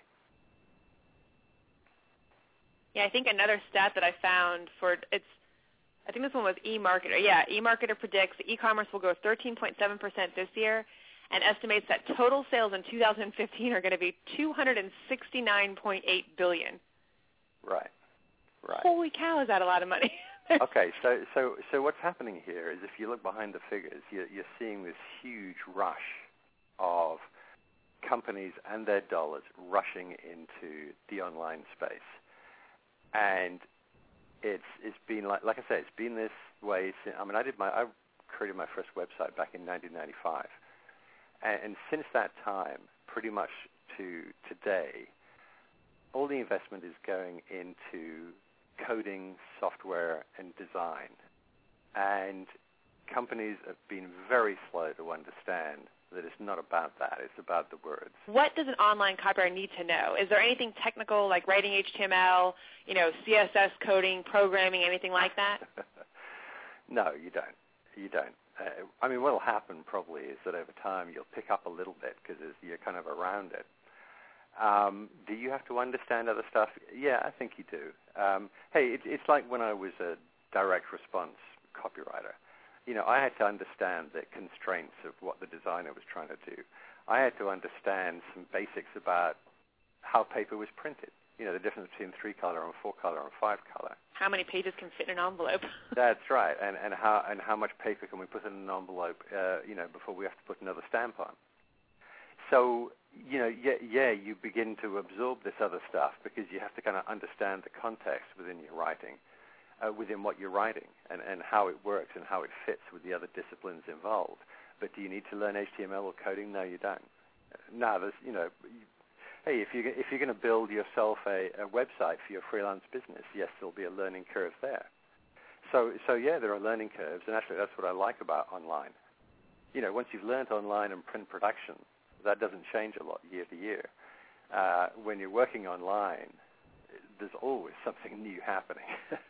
Yeah, I think another stat that I found for it's, I think this one was eMarketer. Yeah, eMarketer predicts that e-commerce will grow thirteen point seven percent this year, and estimates that total sales in two thousand fifteen are going to be two hundred sixty-nine point eight billion dollars. Right. Right. Holy cow, is that a lot of money? Okay, so, so so what's happening here is if you look behind the figures, you're, you're seeing this huge rush of companies and their dollars rushing into the online space. And it's it's been, like like I say, it's been this way since, I mean, I did my, I created my first website back in nineteen ninety-five. And, and since that time, pretty much to today, all the investment is going into coding, software, and design. And companies have been very slow to understand that it's not about that. It's about the words. What does an online copywriter need to know? Is there anything technical like writing H T M L, you know, C S S coding, programming, anything like that? No, you don't. You don't. Uh, I mean, what will happen probably is that over time you'll pick up a little bit because you're kind of around it. Um, do you have to understand other stuff? Yeah, I think you do. Um, hey, it, it's like when I was a direct response copywriter, you know, I had to understand the constraints of what the designer was trying to do. I had to understand some basics about how paper was printed. You know, the difference between three-color and four-color and five-color. How many pages can fit in an envelope? That's right, and and how and how much paper can we put in an envelope, uh, you know, before we have to put another stamp on. So, you know, yeah, yeah, you begin to absorb this other stuff because you have to kind of understand the context within your writing, uh, within what you're writing, and, and how it works and how it fits with the other disciplines involved. But do you need to learn H T M L or coding? No, you don't. No, there's, you know, you, hey, if you if you're going to build yourself a, a website for your freelance business, yes, there'll be a learning curve there. So, so yeah, there are learning curves, and actually that's what I like about online. You know, once you've learned online and print production, that doesn't change a lot year to year. Uh, when you're working online, there's always something new happening.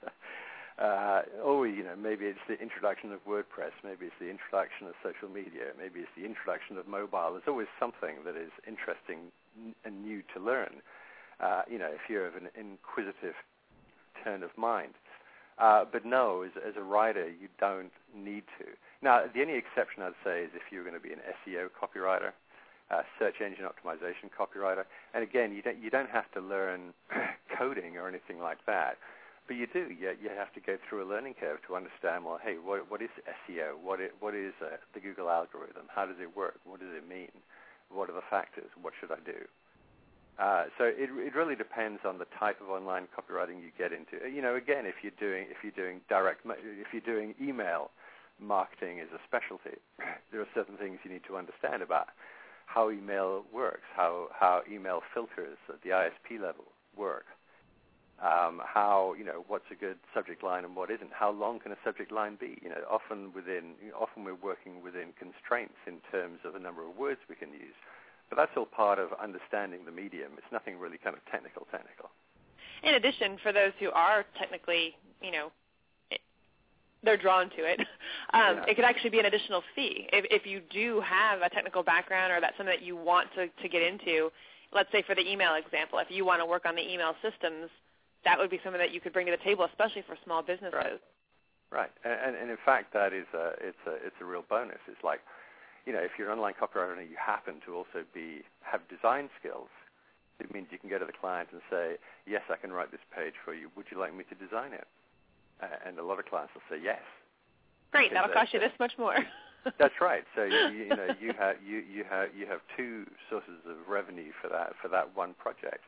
uh, always, you know, maybe it's the introduction of WordPress, maybe it's the introduction of social media, maybe it's the introduction of mobile. There's always something that is interesting and new to learn, uh, you know, if you're of an inquisitive turn of mind. Uh, but no, as, as a writer, you don't need to. Now, the only exception I'd say is if you're going to be an S E O copywriter, uh, search engine optimization copywriter. And again, you don't, you don't have to learn coding or anything like that. But you do. You, you have to go through a learning curve to understand, well, hey, what, what is S E O? What, it, what is uh, the Google algorithm? How does it work? What does it mean? What are the factors? What should I do? Uh, so it, it really depends on the type of online copywriting you get into. You know, again, if you're doing if you're doing direct, if you're doing email marketing as a specialty, there are certain things you need to understand about how email works, how how email filters at the I S P level work, um, how you know what's a good subject line and what isn't. How long can a subject line be? You know, often within often we're working within constraints in terms of the number of words we can use. But that's all part of understanding the medium. It's nothing really kind of technical, technical. In addition, for those who are technically, you know, it, they're drawn to it, um, yeah. it could actually be an additional fee. If, if you do have a technical background or that's something that you want to, to get into, let's say for the email example, if you want to work on the email systems, that would be something that you could bring to the table, especially for small businesses. Right, right. And, and in fact, that is a, it's, a, it's a real bonus. It's like, you know, if you're an online copywriter and you happen to also be have design skills, it means you can go to the client and say, yes, I can write this page for you. Would you like me to design it? Uh, and a lot of clients will say yes. Great, that'll cost you this much more. That's right. So you, you know you have you, you have you have two sources of revenue for that for that one project.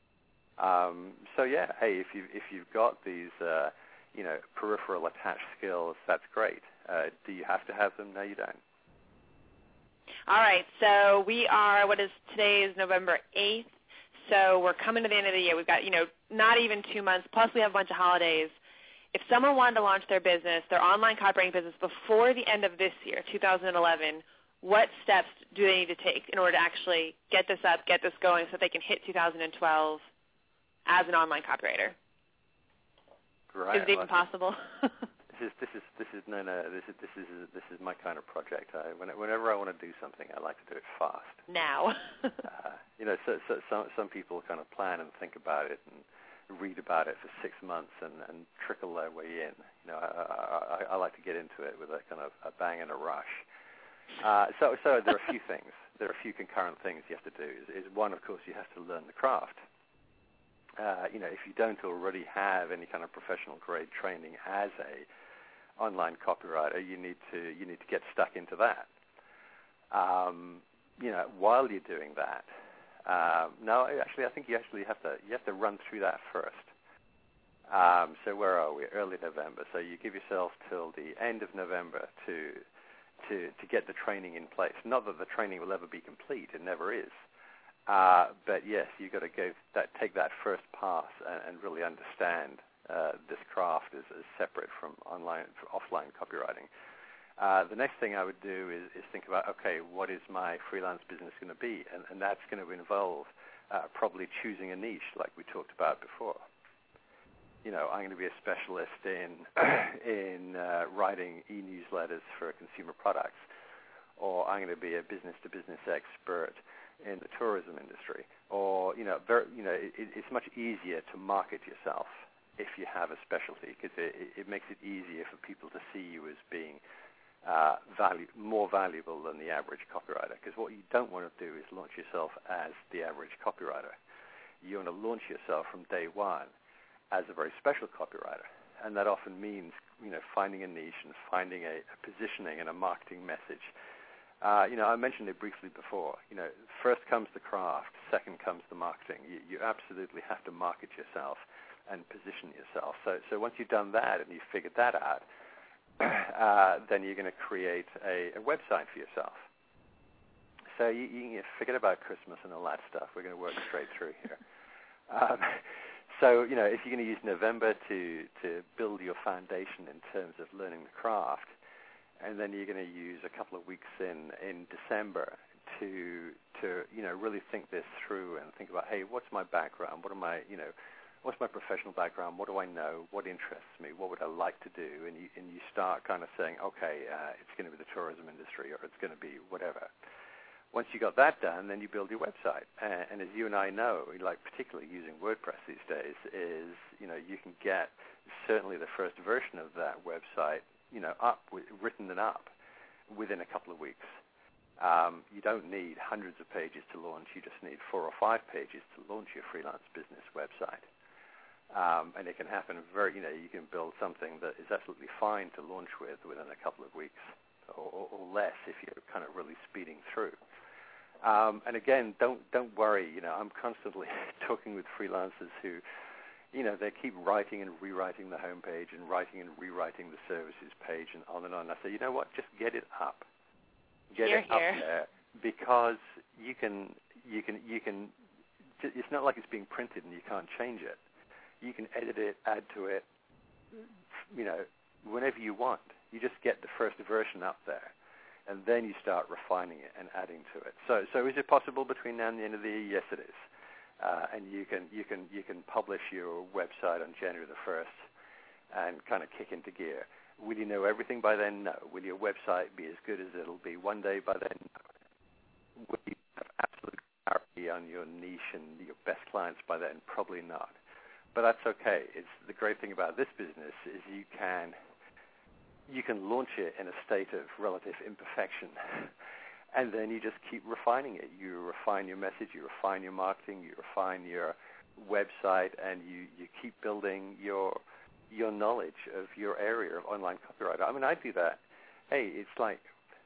Um, so yeah, hey, if you if you've got these uh, you know peripheral attached skills, that's great. Uh, do you have to have them? No, you don't. All right, so we are, what is, today is November eighth, so we're coming to the end of the year. We've got, you know, not even two months, plus we have a bunch of holidays. If someone wanted to launch their business, their online copywriting business, before the end of this year, two thousand eleven, what steps do they need to take in order to actually get this up, get this going, so they can hit two thousand twelve as an online copywriter? Right. Is it even possible? This is this is this is no no this is this is this is my kind of project. I, whenever I want to do something, I like to do it fast. Now. uh, you know, so, so some some people kind of plan and think about it and read about it for six months and, and trickle their way in. You know, I, I, I like to get into it with a kind of a bang and a rush. Uh, so so there are a few things. There are a few concurrent things you have to do. Is, is one, of course, you have to learn the craft. Uh, you know, if you don't already have any kind of professional grade training as a online copywriter, you need to you need to get stuck into that. Um, you know, while you're doing that, um, no, actually, I think you actually have to you have to run through that first. Um, so where are we? Early November. So you give yourself till the end of November to to to get the training in place. Not that the training will ever be complete; it never is. Uh, but yes, you've got to go that take that first pass and, and really understand uh, this craft is, is separate from online, from offline copywriting. Uh, the next thing I would do is, is think about, okay, what is my freelance business going to be? And, and that's going to involve uh, probably choosing a niche, like we talked about before. You know, I'm going to be a specialist in in uh, writing e-newsletters for consumer products, or I'm going to be a business-to-business expert in the tourism industry, or you know, very, you know, it, it's much easier to market yourself if you have a specialty, because it, it makes it easier for people to see you as being uh, value, more valuable than the average copywriter. Because what you don't want to do is launch yourself as the average copywriter. You want to launch yourself from day one as a very special copywriter. And that often means, you know, finding a niche and finding a, a positioning and a marketing message. Uh, you know, I mentioned it briefly before. You know, first comes the craft, second comes the marketing. You, you absolutely have to market yourself and position yourself. So, so once you've done that and you've figured that out, uh, then you're going to create a, a website for yourself. So you, you forget about Christmas and all that stuff. We're going to work straight through here. Um, so, you know, if you're going to use November to, to build your foundation in terms of learning the craft, and then you're going to use a couple of weeks in, in December to, to, you know, really think this through and think about, hey, what's my background? What am I, you know, what's my professional background? What do I know? What interests me? What would I like to do? And you, and you start kind of saying, okay, uh, it's going to be the tourism industry, or it's going to be whatever. Once you got that done, then you build your website. And, and as you and I know, like particularly using WordPress these days, is, you know, you can get certainly the first version of that website, you know, up, written and up within a couple of weeks. Um, you don't need hundreds of pages to launch. You just need four or five pages to launch your freelance business website. Um, and it can happen very, you know, you can build something that is absolutely fine to launch with within a couple of weeks or, or less if you're kind of really speeding through. Um, and again, don't don't worry. You know, I'm constantly talking with freelancers who, you know, they keep writing and rewriting the homepage and writing and rewriting the services page and on and on. I say, you know what? Just get it up, get here, it here. up there, because you can you can you can. It's not like it's being printed and you can't change it. You can edit it, add to it, you know, whenever you want. You just get the first version up there, and then you start refining it and adding to it. So, so is it possible between now and the end of the year? Yes, it is. Uh, and you can you can you can publish your website on January the first, and kind of kick into gear. Will you know everything by then? No. Will your website be as good as it'll be one day by then? No. Will you have absolute clarity on your niche and your best clients by then? Probably not. But that's okay. It's the great thing about this business is you can you can launch it in a state of relative imperfection, and then you just keep refining it. You refine your message, you refine your marketing, you refine your website, and you, you keep building your your knowledge of your area of online copywriting. I mean, I do that. Hey, it's like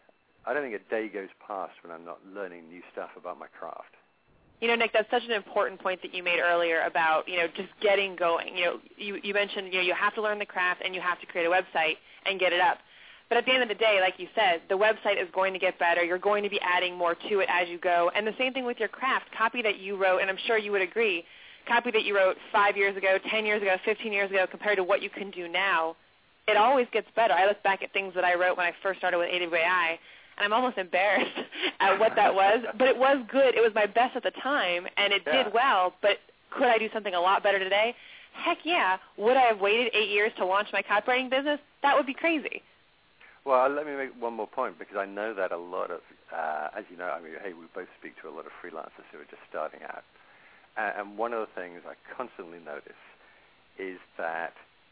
I don't think a day goes past when I'm not learning new stuff about my craft. You know, Nick, that's such an important point that you made earlier about, you know, just getting going. You know, you, you mentioned, you know, you have to learn the craft and you have to create a website and get it up. But at the end of the day, like you said, the website is going to get better. You're going to be adding more to it as you go. And the same thing with your craft. Copy that you wrote, and I'm sure you would agree, copy that you wrote five years ago, ten years ago, fifteen years ago compared to what you can do now, it always gets better. I look back at things that I wrote when I first started with A W A I, and I'm almost embarrassed at what that was, but it was good. It was my best at the time, and it yeah. did well, but could I do something a lot better today? Heck yeah. Would I have waited eight years to launch my copywriting business? That would be crazy. Well, let me make one more point, because I know that a lot of, uh, as you know, I mean, hey, we both speak to a lot of freelancers who are just starting out. Uh, and one of the things I constantly notice is that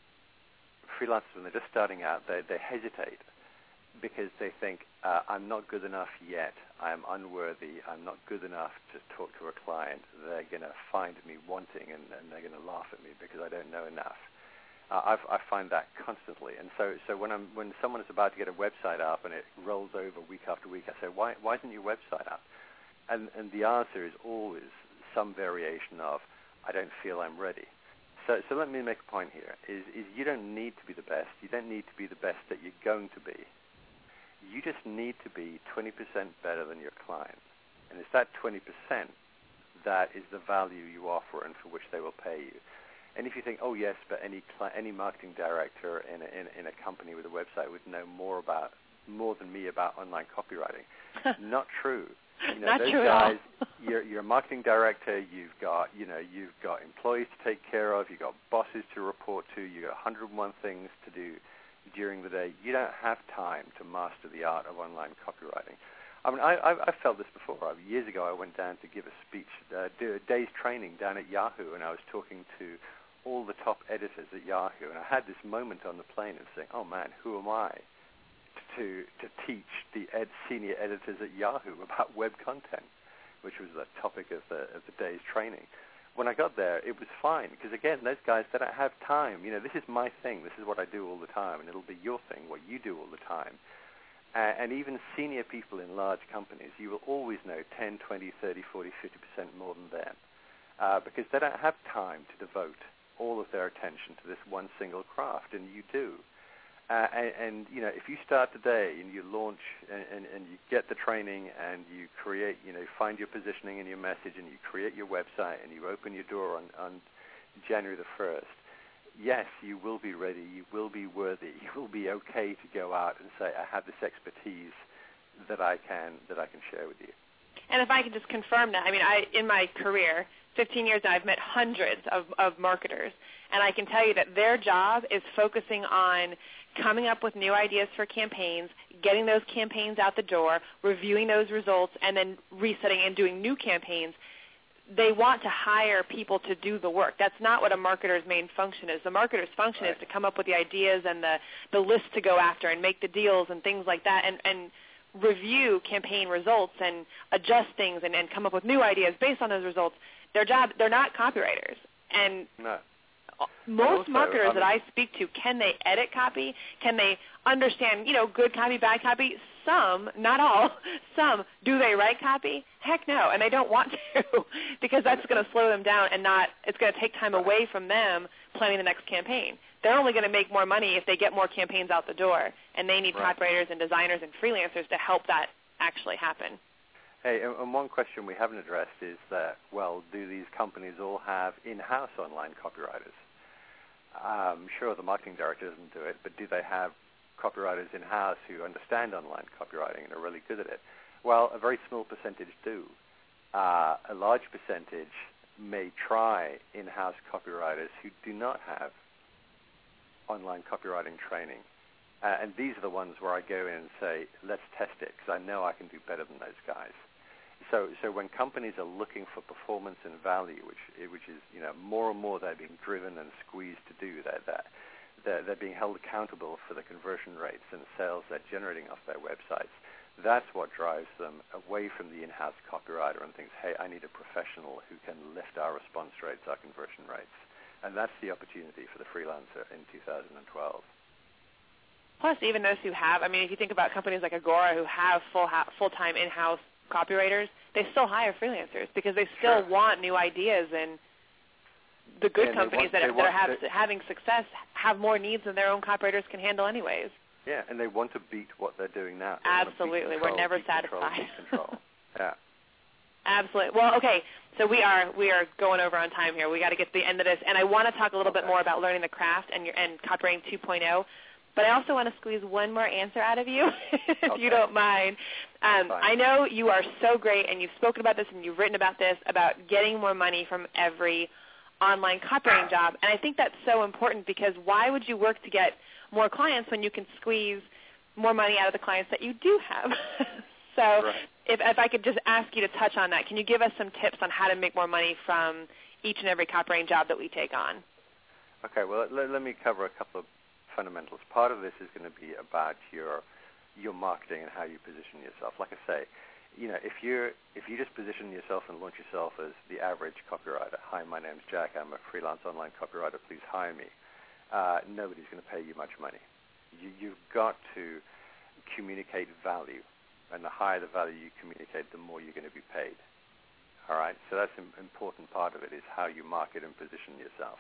freelancers, when they're just starting out, they, they hesitate because they think, uh, I'm not good enough yet, I'm unworthy, I'm not good enough to talk to a client, they're going to find me wanting and, and they're going to laugh at me because I don't know enough. Uh, I've, I find that constantly. And so, so when, I'm, when someone is about to get a website up and it rolls over week after week, I say, why, why isn't your website up? And, and the answer is always some variation of, I don't feel I'm ready. So, so let me make a point here, is, is you don't need to be the best. You don't need to be the best that you're going to be. You just need to be twenty percent better than your client. And it's that twenty percent that is the value you offer and for which they will pay you. And if you think, oh, yes, but any cli- any marketing director in a, in, in a company with a website would know more about more than me about online copywriting. Not true. You know, Not those true guys, at all. you're, you're a marketing director, you've got, you know, you've got employees to take care of, you've got bosses to report to, you've got one hundred and one things to do during the day. You don't have time to master the art of online copywriting. I mean, I, I've, I've felt this before. I, years ago, I went down to give a speech, uh, do a day's training down at Yahoo, and I was talking to all the top editors at Yahoo, and I had this moment on the plane of saying, oh man, who am I to to teach the ed, senior editors at Yahoo about web content, which was the topic of the of the day's training. When I got there, it was fine, because again, those guys, they don't have time. You know, this is my thing. This is what I do all the time, and it'll be your thing, what you do all the time. Uh, and even senior people in large companies, you will always know ten, twenty, thirty, forty, fifty percent more than them, uh, because they don't have time to devote all of their attention to this one single craft, and you do. Uh, and, and, you know, if you start today and you launch and, and, and you get the training and you create, you know, find your positioning and your message and you create your website and you open your door on, on January the first, yes, you will be ready, you will be worthy, you will be okay to go out and say, I have this expertise that I can that I can share with you. And if I can just confirm that, I mean, I in my career, fifteen years now, I've met hundreds of, of marketers, and I can tell you that their job is focusing on coming up with new ideas for campaigns, getting those campaigns out the door, reviewing those results, and then resetting and doing new campaigns. They want to hire people to do the work. That's not what a marketer's main function is. The marketer's function Right. is to come up with the ideas and the, the list to go after and make the deals and things like that, and, and review campaign results and adjust things and, and come up with new ideas based on those results. Their job, they're not copywriters. And No. most also, marketers I mean, that I speak to, can they edit copy? Can they understand, you know, good copy, bad copy? Some, not all, some. Do they write copy? Heck no, and they don't want to because that's going to slow them down and not, it's going to take time away from them planning the next campaign. They're only going to make more money if they get more campaigns out the door, and they need Right. copywriters and designers and freelancers to help that actually happen. Hey, and, and one question we haven't addressed is that, well, do these companies all have in-house online copywriters? Um, sure, the marketing director doesn't do it, but do they have copywriters in-house who understand online copywriting and are really good at it? Well, a very small percentage do. Uh, a large percentage may try in-house copywriters who do not have online copywriting training. Uh, and these are the ones where I go in and say, let's test it, because I know I can do better than those guys. So, so when companies are looking for performance and value, which, which is, you know, more and more they're being driven and squeezed to do that, that they're, they're being held accountable for the conversion rates and sales they're generating off their websites. That's what drives them away from the in-house copywriter and thinks, hey, I need a professional who can lift our response rates, our conversion rates. And that's the opportunity for the freelancer in two thousand twelve. Plus, even those who have, I mean, if you think about companies like Agora who have full ha- full-time in-house copywriters, they still hire freelancers because they still Sure. want new ideas, and the good Yeah, companies want, that, are, that want, are have, they, having success have more needs than their own copywriters can handle anyways. Yeah, and they want to beat what they're doing now. They Absolutely. Control, We're never beat satisfied. Control, control. Yeah. Absolutely. Well, okay, so we are we are going over on time here. We got to get to the end of this, and I want to talk a little Okay. bit more about learning the craft and your, and copywriting two point oh. But I also want to squeeze one more answer out of you, if Okay. you don't mind. Um, Fine. I know you are so great, and you've spoken about this, and you've written about this, about getting more money from every online copywriting job. And I think that's so important because why would you work to get more clients when you can squeeze more money out of the clients that you do have? so Right. if, if I could just ask you to touch on that, can you give us some tips on how to make more money from each and every copywriting job that we take on? Okay, well, let, let me cover a couple of fundamentals. Part of this is going to be about your your marketing and how you position yourself. Like I say, you know, if you're if you just position yourself and launch yourself as the average copywriter, hi, my name's Jack, I'm a freelance online copywriter, please hire me. Uh, nobody's going to pay you much money. You, you've got to communicate value, and the higher the value you communicate, the more you're going to be paid. All right, so that's an important part of it is how you market and position yourself.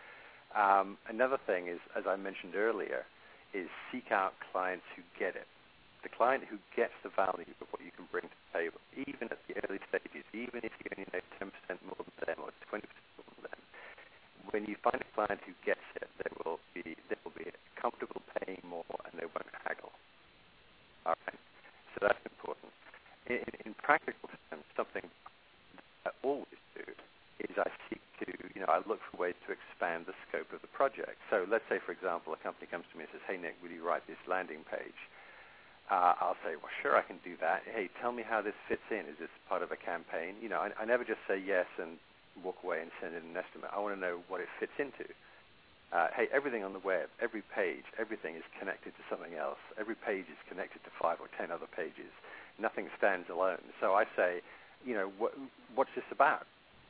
Um, another thing is, as I mentioned earlier, is seek out clients who get it. The client who gets the value of what you can bring to the table, even at the early stages, even if you only know ten percent more than them or twenty percent more than them, when you find a client who gets it, they will be they will be comfortable paying more and they won't haggle. All right, so that's important. In, in practical terms, something I always do is I seek to, you know, I look for ways to expand the scope of the project. So let's say, for example, a company comes to me and says, hey, Nick, will you write this landing page? Uh, I'll say, well, sure, I can do that. Hey, tell me how this fits in. Is this part of a campaign? You know, I, I never just say yes and walk away and send in an estimate. I want to know what it fits into. Uh, hey, everything on the web, every page, everything is connected to something else. Every page is connected to five or ten other pages. Nothing stands alone. So I say, you know, what, what's this about?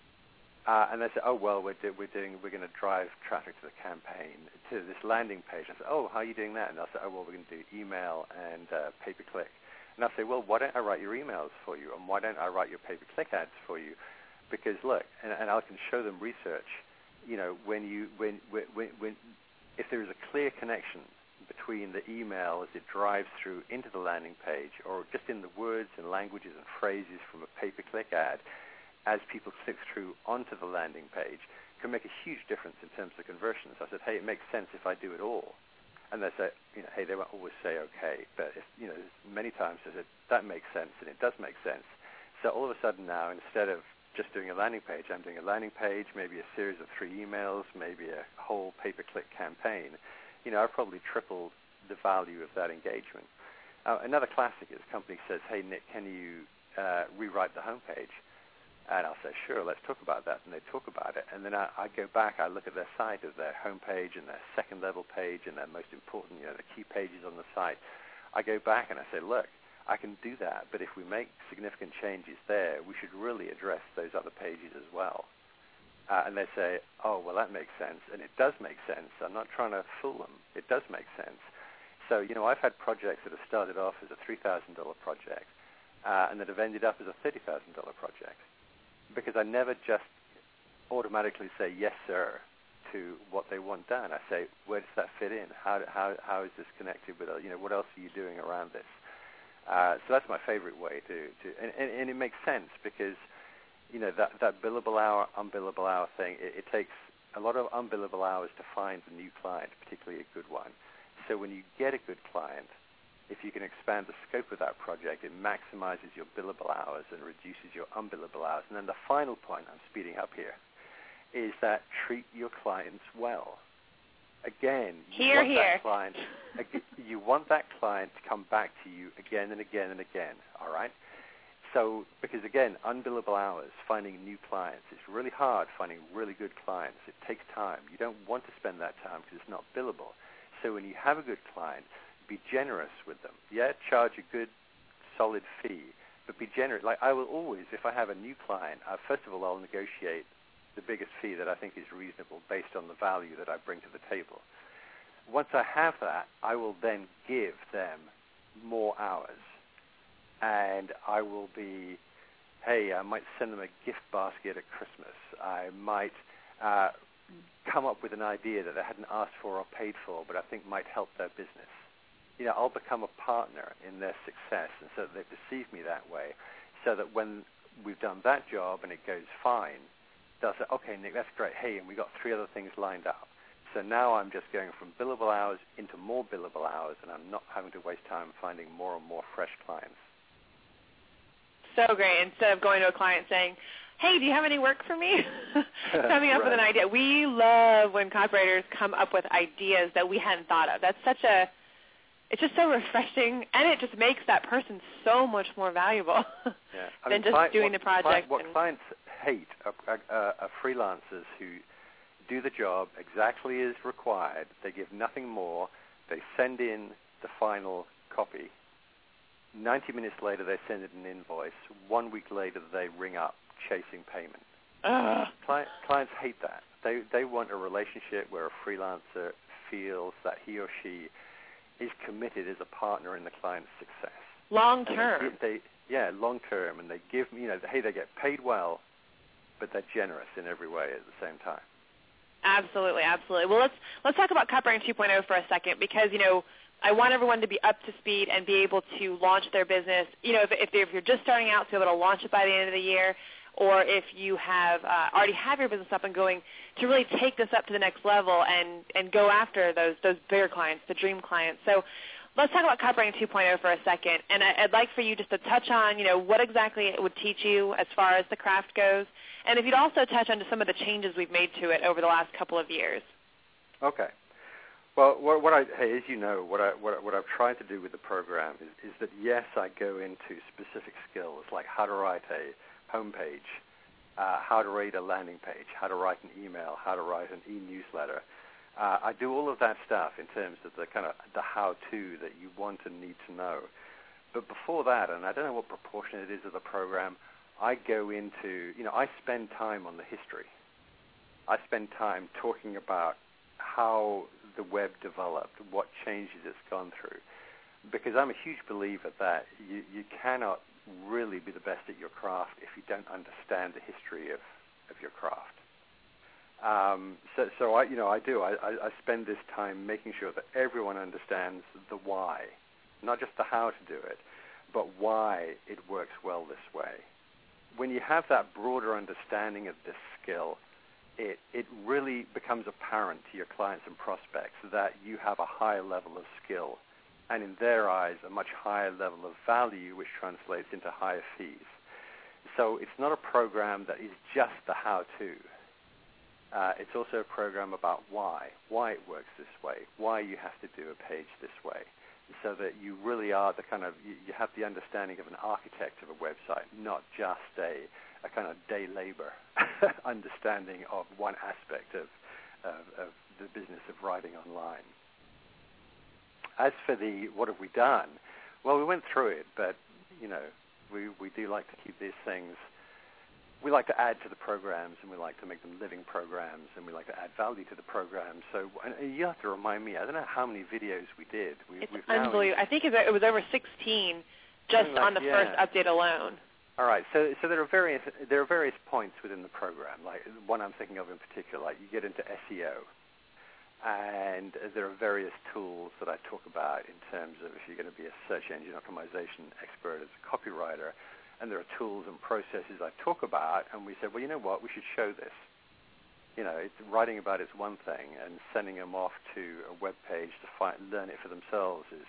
Uh, and they say, oh, well, we're, do, we're doing, we're going to drive traffic to the campaign, to this landing page. I say, oh, how are you doing that? And they'll say, oh, well, we're going to do email and uh, pay-per-click. And I'll say, well, why don't I write your emails for you? And why don't I write your pay-per-click ads for you? Because, look, and, and I can show them research, you know, when you, when, when, when, if there is a clear connection between the email as it drives through into the landing page, or just in the words and languages and phrases from a pay-per-click ad, as people click through onto the landing page, can make a huge difference in terms of conversions. I said, hey, it makes sense if I do it all. And they say, you know, hey, they won't always say okay, but if, you know, many times they said, that makes sense, and it does make sense. So all of a sudden now, instead of just doing a landing page, I'm doing a landing page, maybe a series of three emails, maybe a whole pay-per-click campaign. You know, I've probably tripled the value of that engagement. Uh, another classic is a company says, hey, Nick, can you uh, rewrite the homepage? And I'll say, sure, let's talk about that. And they talk about it. And then I, I go back, I look at their site, of their homepage and their second level page and their most important, you know, the key pages on the site. I go back and I say, look, I can do that, but if we make significant changes there, we should really address those other pages as well. Uh, and they say, oh, well, that makes sense. And it does make sense. I'm not trying to fool them. It does make sense. So, you know, I've had projects that have started off as a three thousand dollars project uh, and that have ended up as a thirty thousand dollars project, because I never just automatically say yes, sir, to what they want done. I say, where does that fit in? How how how is this connected with, you know, what else are you doing around this? Uh, so that's my favorite way to, to and, and, and it makes sense because, you know, that, that billable hour, unbillable hour thing, it, it takes a lot of unbillable hours to find a new client, particularly a good one. So when you get a good client, if you can expand the scope of that project, it maximizes your billable hours and reduces your unbillable hours. And then the final point, I'm speeding up here, is that treat your clients well. Again, you here, want here. that client, you want that client to come back to you again and again and again, all right? So, because again, unbillable hours, finding new clients, it's really hard finding really good clients. It takes time. You don't want to spend that time because it's not billable. So when you have a good client, be generous with them. Yeah, charge a good, solid fee, but be generous. Like I will always, if I have a new client, uh, first of all, I'll negotiate the biggest fee that I think is reasonable based on the value that I bring to the table. Once I have that, I will then give them more hours. And I will be, hey, I might send them a gift basket at Christmas. I might uh, come up with an idea that they hadn't asked for or paid for, but I think might help their business. You know, I'll become a partner in their success, and so that they perceive me that way, so that when we've done that job and it goes fine, they'll say, okay, Nick, that's great. Hey, and we got three other things lined up. So now I'm just going from billable hours into more billable hours, and I'm not having to waste time finding more and more fresh clients. So great. Instead of going to a client saying, hey, do you have any work for me? Coming up right. with an idea. We love when copywriters come up with ideas that we hadn't thought of. That's such a, it's just so refreshing, and it just makes that person so much more valuable yeah. I than mean, just client, doing what, the project. Client, what and, clients hate are, are, are freelancers who do the job exactly as required. They give nothing more. They send in the final copy. ninety minutes later, they send in an invoice. One week later, they ring up chasing payment. uh, Client, clients hate that. They they want a relationship where a freelancer feels that he or she is committed as a partner in the client's success. Long term. They, they, yeah, long term, and they give you know, hey, they get paid well, but they're generous in every way at the same time. Absolutely, absolutely. Well, let's let's talk about Copywriting two point oh for a second, because you know I want everyone to be up to speed and be able to launch their business. You know, if if, if you're just starting out, to be able to launch it by the end of the year, or if you have uh, already have your business up and going, to really take this up to the next level and and go after those those bigger clients, the dream clients. So let's talk about Copywriting two point oh for a second, and I, I'd like for you just to touch on, you know, what exactly it would teach you as far as the craft goes, and if you'd also touch on some of the changes we've made to it over the last couple of years. Okay. Well, what, what I, hey, as you know, what, I, what, what I've tried to do with the program is, is that, yes, I go into specific skills, like how to write a homepage, uh, how to read a landing page, how to write an email, how to write an e-newsletter. Uh, I do all of that stuff in terms of the kind of the how-to that you want and need to know. But before that, and I don't know what proportion it is of the program, I go into, you know, I spend time on the history. I spend time talking about how the web developed, what changes it's gone through, because I'm a huge believer that you, you cannot really be the best at your craft if you don't understand the history of, of your craft. Um, so, so I, you know, I do. I, I spend this time making sure that everyone understands the why, not just the how to do it, but why it works well this way. When you have that broader understanding of this skill, it, it really becomes apparent to your clients and prospects that you have a higher level of skill, and in their eyes, a much higher level of value, which translates into higher fees. So it's not a program that is just the how-to. Uh, it's also a program about why, why it works this way, why you have to do a page this way, so that you really are the kind of, you, you have the understanding of an architect of a website, not just a, a kind of day labor understanding of one aspect of, of, of the business of writing online. As for the what have we done, well, we went through it, but, you know, we, we do like to keep these things. We like to add to the programs, and we like to make them living programs, and we like to add value to the programs. So and you have to remind me, I don't know how many videos we did. We, it's we've unbelievable. I think it was over sixteen just like, on the yeah. first update alone. All right, so so there are various there are various points within the program. Like one I'm thinking of in particular, like you get into S E O, and there are various tools that I talk about in terms of if you're going to be a search engine optimization expert as a copywriter. And there are tools and processes I talk about, and we said, well, you know what, we should show this. You know, it's, writing about it's one thing, and sending them off to a web page to find, learn it for themselves is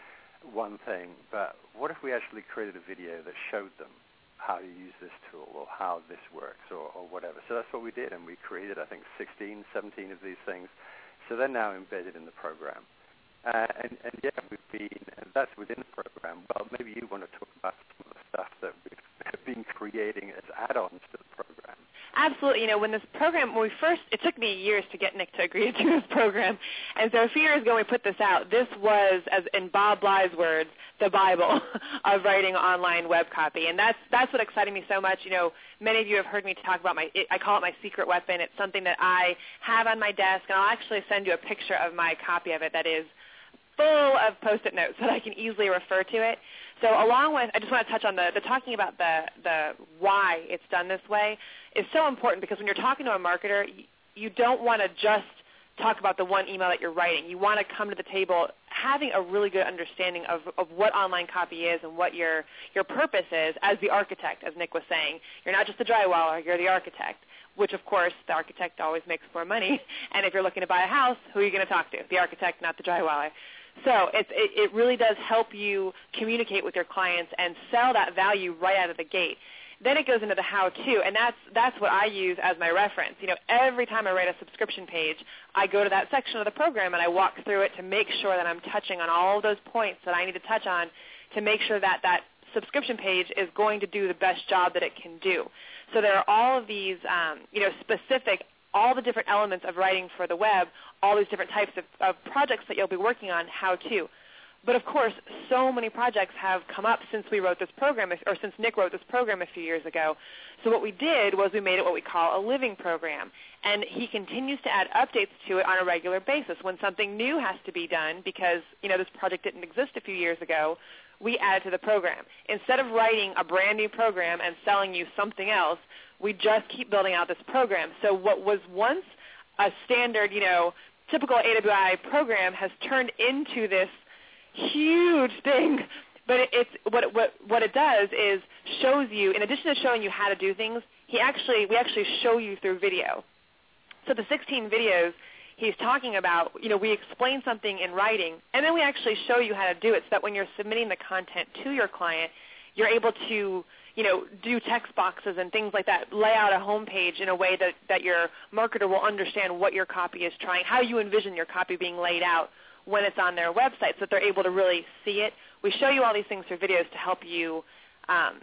one thing. But what if we actually created a video that showed them how to use this tool or how this works or, or whatever? So that's what we did, and we created, I think, sixteen, seventeen of these things. So they're now embedded in the program. Uh, and, and, yeah, we've been, and that's within the program. Well, maybe you want to talk about some of the stuff that we've been creating as add-ons to the program. Absolutely. You know, when this program, when we first, it took me years to get Nick to agree to do this program. And so a few years ago when we put this out, this was, as in Bob Bly's words, the Bible of writing online web copy. And that's that's what excited me so much. You know, many of you have heard me talk about my, I call it my secret weapon. It's something that I have on my desk, and I'll actually send you a picture of my copy of it that is full of Post-it notes so that I can easily refer to it. So along with, I just want to touch on the, the talking about the, the why it's done this way is so important, because when you're talking to a marketer, you, you don't want to just talk about the one email that you're writing. You want to come to the table having a really good understanding of, of what online copy is and what your, your purpose is as the architect, as Nick was saying. You're not just the drywaller, you're the architect, which, of course, the architect always makes more money. And if you're looking to buy a house, who are you going to talk to? The architect, not the drywaller. So it, it, it really does help you communicate with your clients and sell that value right out of the gate. Then it goes into the how-to, and that's that's what I use as my reference. You know, every time I write a subscription page, I go to that section of the program and I walk through it to make sure that I'm touching on all of those points that I need to touch on to make sure that that subscription page is going to do the best job that it can do. So there are all of these, um, you know, specific, all the different elements of writing for the web, all these different types of, of projects that you'll be working on, how to. But of course, so many projects have come up since we wrote this program, or since Nick wrote this program a few years ago. So what we did was we made it what we call a living program. And he continues to add updates to it on a regular basis. When something new has to be done, because you know this project didn't exist a few years ago, we add to the program. Instead of writing a brand new program and selling you something else, we just keep building out this program. So what was once a standard, you know, typical A W I program has turned into this huge thing. But it, it's what what what it does is shows you, in addition to showing you how to do things, he actually we actually show you through video. So the sixteen videos he's talking about, you know, we explain something in writing, and then we actually show you how to do it so that when you're submitting the content to your client, you're able to, you know, do text boxes and things like that, lay out a home page in a way that, that your marketer will understand what your copy is trying, how you envision your copy being laid out when it's on their website so that they're able to really see it. We show you all these things through videos to help you um,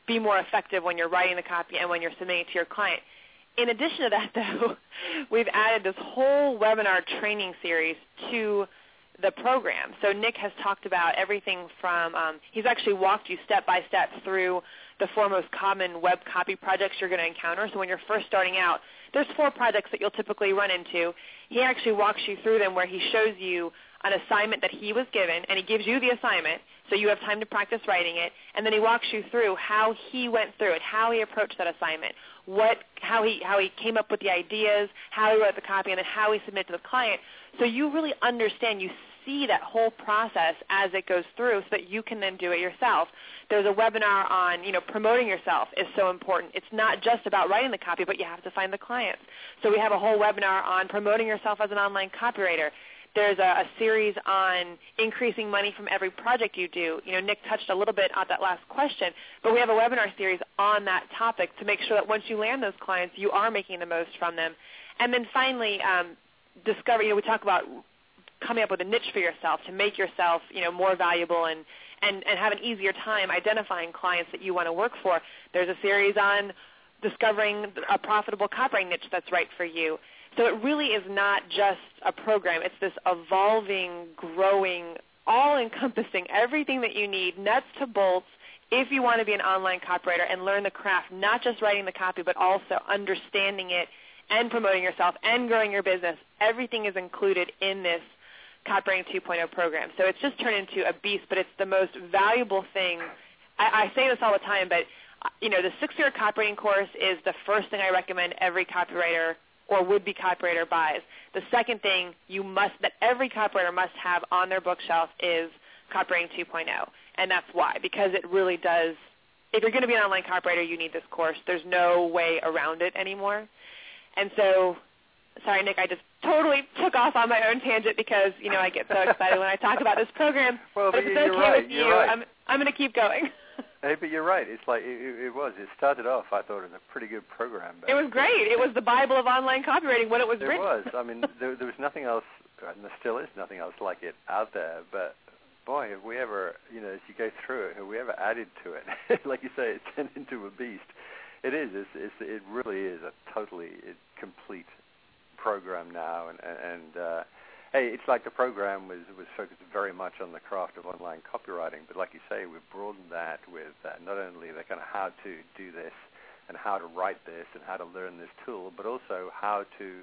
be more effective when you're writing the copy and when you're submitting it to your client. In addition to that, though, we've added this whole webinar training series to the program. So Nick has talked about everything from, um, he's actually walked you step by step through the four most common web copy projects you're going to encounter. So when you're first starting out, there's four projects that you'll typically run into. He actually walks you through them where he shows you an assignment that he was given, and he gives you the assignment so you have time to practice writing it, and then he walks you through how he went through it, how he approached that assignment, what, how he how he came up with the ideas, how he wrote the copy, and then how he submitted to the client. So you really understand, you see that whole process as it goes through so that you can then do it yourself. There's a webinar on, you know, promoting yourself is so important. It's not just about writing the copy, but you have to find the clients. So we have a whole webinar on promoting yourself as an online copywriter. There's a, a series on increasing money from every project you do. You know, Nick touched a little bit on that last question, but we have a webinar series on that topic to make sure that once you land those clients, you are making the most from them. And then finally, um, discover, you know, we talk about coming up with a niche for yourself to make yourself, you know, more valuable and, and, and have an easier time identifying clients that you want to work for. There's a series on discovering a profitable copywriting niche that's right for you. So it really is not just a program. It's this evolving, growing, all-encompassing, everything that you need, nuts to bolts, if you want to be an online copywriter and learn the craft, not just writing the copy, but also understanding it and promoting yourself and growing your business. Everything is included in this Copywriting two point oh program. So it's just turned into a beast, but it's the most valuable thing. I, I say this all the time, but you know, the six-year copywriting course is the first thing I recommend every copywriter or would-be copywriter buys. The second thing you must, that every copywriter must have on their bookshelf is Copywriting two point oh, and that's why, because it really does, if you're going to be an online copywriter, you need this course. There's no way around it anymore. And so, sorry, Nick, I just totally took off on my own tangent because, you know, I get so excited when I talk about this program. Well, but but if it's okay right, with you, right. I'm, I'm going to keep going. Hey, but you're right. It's like it, it was. It started off, I thought, as a pretty good program. It was great. It was the Bible of online copywriting when it was It written. was. I mean, there, there was nothing else, and there still is nothing else like it out there. But boy, have we ever, you know, as you go through it, have we ever added to it? Like you say, it's turned into a beast. It is. It's, it's, it really is a totally complete program now, and and uh, hey, it's like the program was was focused very much on the craft of online copywriting, but like you say, we've broadened that with uh, not only the kind of how to do this and how to write this and how to learn this tool, but also how to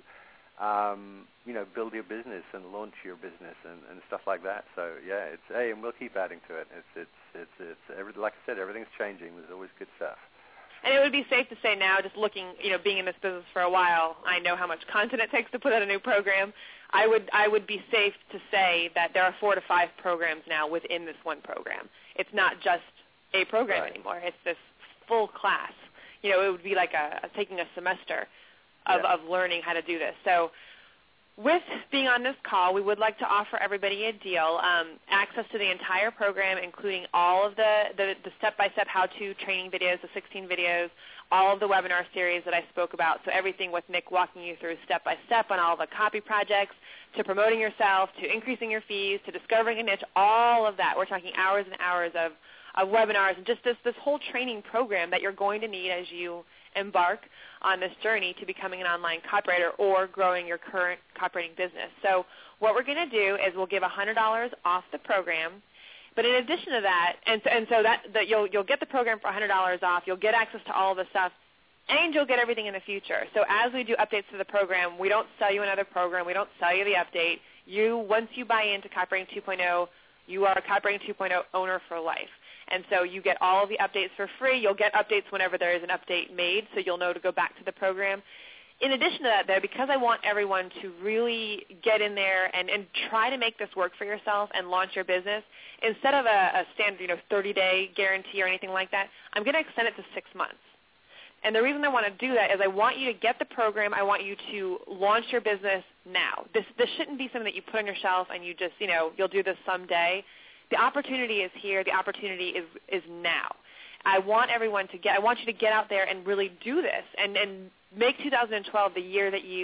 um, you know, build your business and launch your business and, and stuff like that. So yeah, it's hey, and we'll keep adding to it. It's it's it's it's every, like I said, everything's changing. There's always good stuff. And it would be safe to say now, just looking, you know, being in this business for a while, I know how much content it takes to put out a new program. I would I would be safe to say that there are four to five programs now within this one program. It's not just a program right. anymore. It's this full class. You know, it would be like a, a taking a semester of, yeah. of learning how to do this. So with being on this call, we would like to offer everybody a deal, um, access to the entire program, including all of the, the, the step-by-step how-to training videos, the sixteen videos, all of the webinar series that I spoke about, so everything with Nick walking you through step-by-step on all the copy projects, to promoting yourself, to increasing your fees, to discovering a niche, all of that. We're talking hours and hours of, of webinars and just this, this whole training program that you're going to need as you embark on this journey to becoming an online copywriter or growing your current copywriting business. So what we're going to do is we'll give one hundred dollars off the program. But in addition to that, and so, and so that, that you'll, you'll get the program for one hundred dollars off, you'll get access to all of the stuff, and you'll get everything in the future. So as we do updates to the program, we don't sell you another program. We don't sell you the update. You, once you buy into Copywriting two point oh, you are a Copywriting two point oh owner for life. And so you get all of the updates for free. You'll get updates whenever there is an update made, so you'll know to go back to the program. In addition to that, though, because I want everyone to really get in there and, and try to make this work for yourself and launch your business, instead of a, a standard, you know, thirty-day guarantee or anything like that, I'm going to extend it to six months. And the reason I want to do that is I want you to get the program. I want you to launch your business now. This this shouldn't be something that you put on your shelf and you just, you know, you'll do this someday. The opportunity is here. The opportunity is is now. I want everyone to get, I want you to get out there and really do this and, and make two thousand twelve the year that you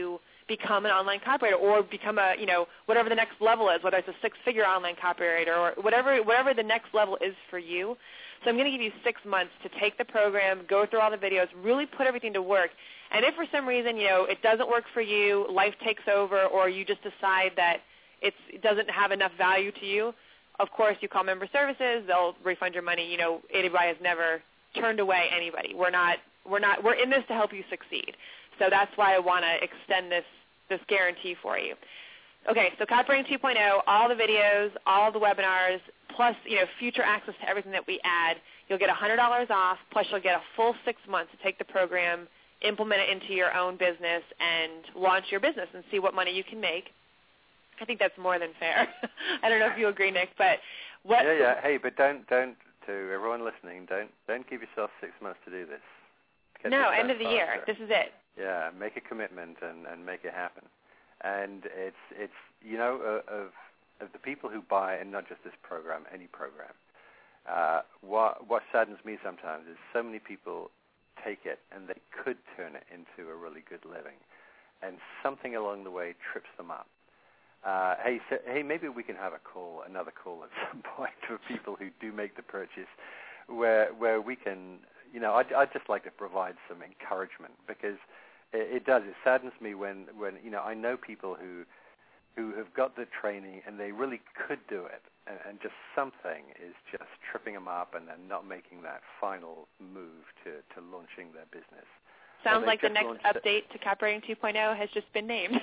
become an online copywriter or become a, you know, whatever the next level is, whether it's a six-figure online copywriter or whatever, whatever the next level is for you. So I'm going to give you six months to take the program, go through all the videos, really put everything to work. And if for some reason, you know, it doesn't work for you, life takes over, or you just decide that it's, it doesn't have enough value to you, of course, you call member services. They'll refund your money. You know, A W I has never turned away anybody. We're not, we're not, we're in this to help you succeed. So that's why I want to extend this, this guarantee for you. Okay, so Copywriting two point oh, all the videos, all the webinars, plus, you know, future access to everything that we add. You'll get one hundred dollars off, plus you'll get a full six months to take the program, implement it into your own business, and launch your business and see what money you can make. I think that's more than fair. I don't know if you agree, Nick, but what? Yeah, yeah. Hey, but don't, don't. To everyone listening, don't, don't give yourself six months to do this. Get no, this end of the faster. year. This is it. Yeah, make a commitment and, and make it happen. And it's, it's you know, uh, of of the people who buy, and not just this program, any program. Uh, what what saddens me sometimes is so many people take it and they could turn it into a really good living, and something along the way trips them up. Uh, hey, so, hey, maybe we can have a call, another call at some point for people who do make the purchase, where where we can, you know, I'd, I'd just like to provide some encouragement, because it, it does. It saddens me when, when you know, I know people who who have got the training and they really could do it, and, and just something is just tripping them up, and they're not making that final move to, to launching their business. Sounds well, like the next update to Copywriting two point oh has just been named.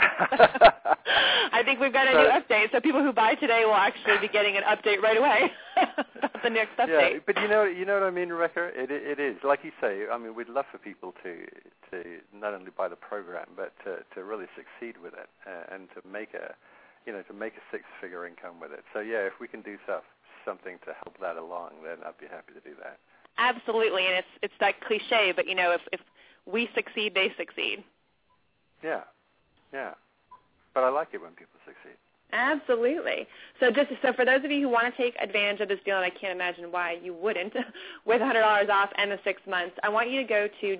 I think we've got a so, new update, so people who buy today will actually be getting an update right away about the next update. Yeah, but you know, you know what I mean, Rebecca? It, it is. Like you say, I mean, we'd love for people to, to not only buy the program, but to, to really succeed with it, uh, and to make a, you know, to make a six-figure income with it. So, yeah, if we can do stuff, something to help that along, then I'd be happy to do that. Absolutely, and it's it's that cliche, but, you know, if, if we succeed, they succeed. Yeah, yeah. But I like it when people succeed. Absolutely. So just so for those of you who want to take advantage of this deal, and I can't imagine why you wouldn't, with one hundred dollars off and the six months, I want you to go to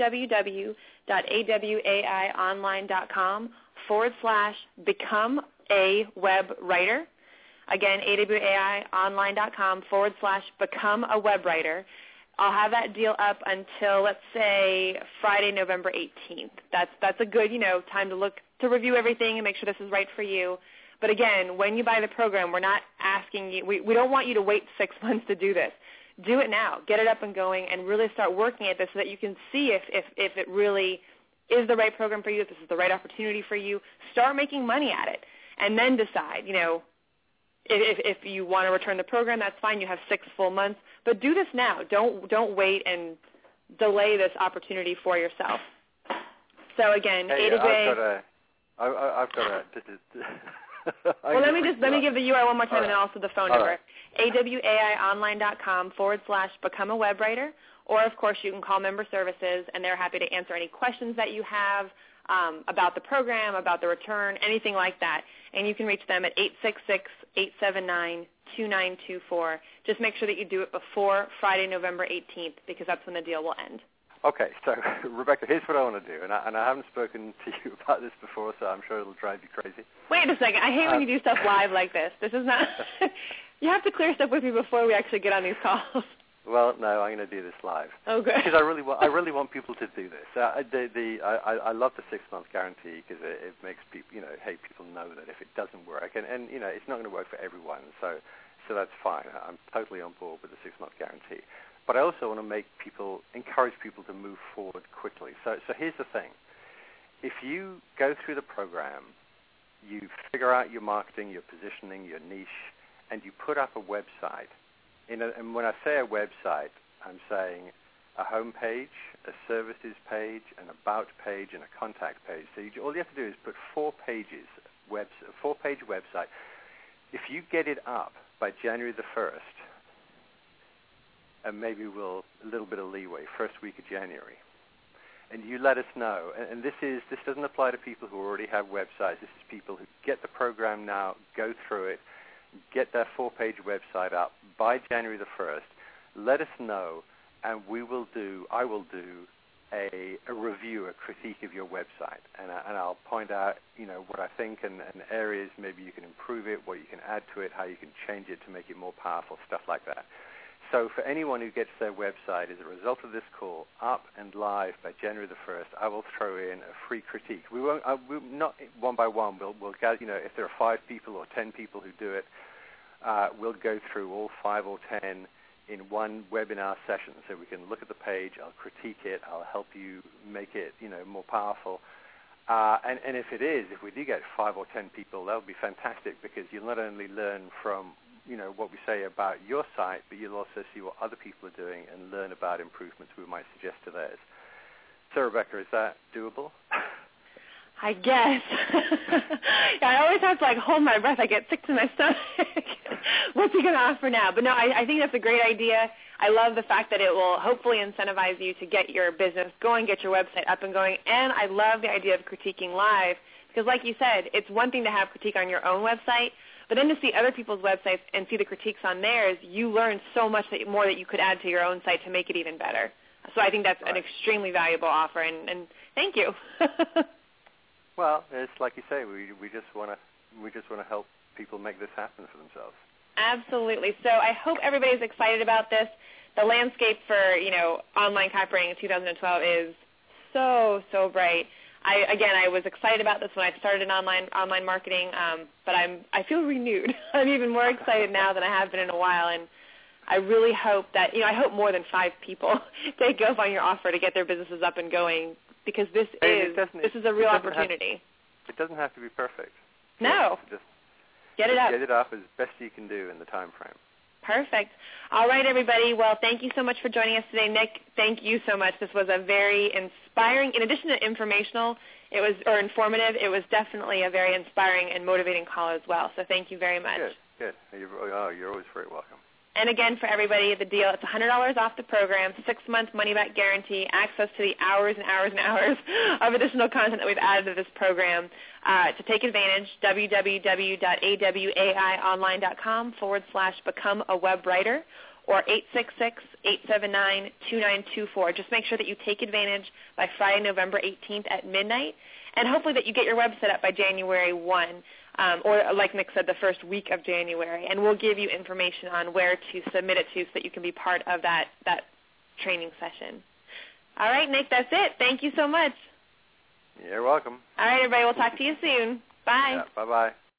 www.awaionline.com forward slash become a web writer. Again, awaionline.com forward slash become a web writer. I'll have that deal up until, let's say, Friday, November eighteenth. That's that's a good, you know, time to look, to review everything and make sure this is right for you. But again, when you buy the program, we're not asking you, we, we don't want you to wait six months to do this. Do it now. Get it up and going and really start working at this so that you can see if, if, if it really is the right program for you, if this is the right opportunity for you. Start making money at it and then decide, you know, If, if you want to return the program, that's fine. You have six full months. But do this now. Don't don't wait and delay this opportunity for yourself. So again, hey, A W A. I've got a. I, I, I've got a. well, let me just let me give the U R L one more time, right, and then also the phone All number. Right. awaionline.com forward slash become a web writer. Or of course, you can call member services, and they're happy to answer any questions that you have um, about the program, about the return, anything like that. And you can reach them at eight six six, eight seven nine, two nine two four. Just make sure that you do it before Friday, November eighteenth, because that's when the deal will end. Okay, so Rebecca, here's what I want to do, and I, and I haven't spoken to you about this before, so I'm sure it'll drive you crazy. Wait a second. I hate um, when you do stuff live like this. This is not – you have to clear stuff with me before we actually get on these calls. Well, no, I'm going to do this live. Okay. Because I really want, I really want people to do this. Uh, the, the, I, I love the six-month guarantee because it, it makes people, you know, hey, people know that if it doesn't work, and, and you know, it's not going to work for everyone, so so that's fine. I'm totally on board with the six-month guarantee. But I also want to make people, encourage people to move forward quickly. So, so here's the thing. If you go through the program, you figure out your marketing, your positioning, your niche, and you put up a website. In a, and when I say a website, I'm saying a home page, a services page, an about page, and a contact page. So you, all you have to do is put four pages, web, a four-page website. If you get it up by January the first, and maybe we'll a little bit of leeway, first week of January, and you let us know. And, and this is this doesn't apply to people who already have websites. This is people who get the program now, go through it, get their four-page website up by January the first. Let us know, and we will do, I will do a, a review, a critique of your website, and, I, and I'll point out, you know, what I think and, and areas maybe you can improve it, what you can add to it, how you can change it to make it more powerful, stuff like that. So for anyone who gets their website as a result of this call up and live by January the first, I will throw in a free critique. We won't, uh, we, not one by one. We'll, we'll get, you know, if there are five people or ten people who do it, uh, we'll go through all five or ten in one webinar session, so we can look at the page. I'll critique it. I'll help you make it, you know, more powerful. Uh, and, and if it is, if we do get five or ten people, that would be fantastic, because you'll not only learn from, you know, what we say about your site, but you'll also see what other people are doing and learn about improvements we might suggest to theirs. So, Rebecca, is that doable? I guess. Yeah, I always have to like hold my breath. I get sick to my stomach. What's he going to offer now? But no, I, I think that's a great idea. I love the fact that it will hopefully incentivize you to get your business going, get your website up and going. And I love the idea of critiquing live, because like you said, it's one thing to have critique on your own website, but then to see other people's websites and see the critiques on theirs, you learn so much that, more that you could add to your own site to make it even better. So I think that's right. An extremely valuable offer, and, and thank you. Well, it's like you say, we we just want to we just want to help people make this happen for themselves. Absolutely. So I hope everybody's excited about this. The landscape for, you know, online copywriting in two thousand twelve is so so bright. I again, I was excited about this when I started in online online marketing, um, but I'm I feel renewed. I'm even more excited now than I have been in a while, and I really hope that, you know, I hope more than five people take up on your offer to get their businesses up and going, because this hey, is this is a real opportunity. Have, it doesn't have to be perfect. No. Just, get it just up. Get it up as best you can do in the time frame. Perfect. All right, everybody. Well, thank you so much for joining us today. Nick, thank you so much. This was a very inspiring, in addition to informational, it was or informative, it was definitely a very inspiring and motivating call as well. So thank you very much. Good, good. You're, oh, you're always very welcome. And again, for everybody, the deal, it's one hundred dollars off the program, six-month money-back guarantee, access to the hours and hours and hours of additional content that we've added to this program. Uh, to take advantage, www.awaionline.com forward slash become a web writer, or eight six six, eight seven nine, two nine two four. Just make sure that you take advantage by Friday, November eighteenth at midnight, and hopefully that you get your website up by January first. Um, or like Nick said, the first week of January, and we'll give you information on where to submit it to so that you can be part of that, that training session. All right, Nick, that's it. Thank you so much. You're welcome. All right, everybody, we'll talk to you soon. Bye. Yeah, bye-bye.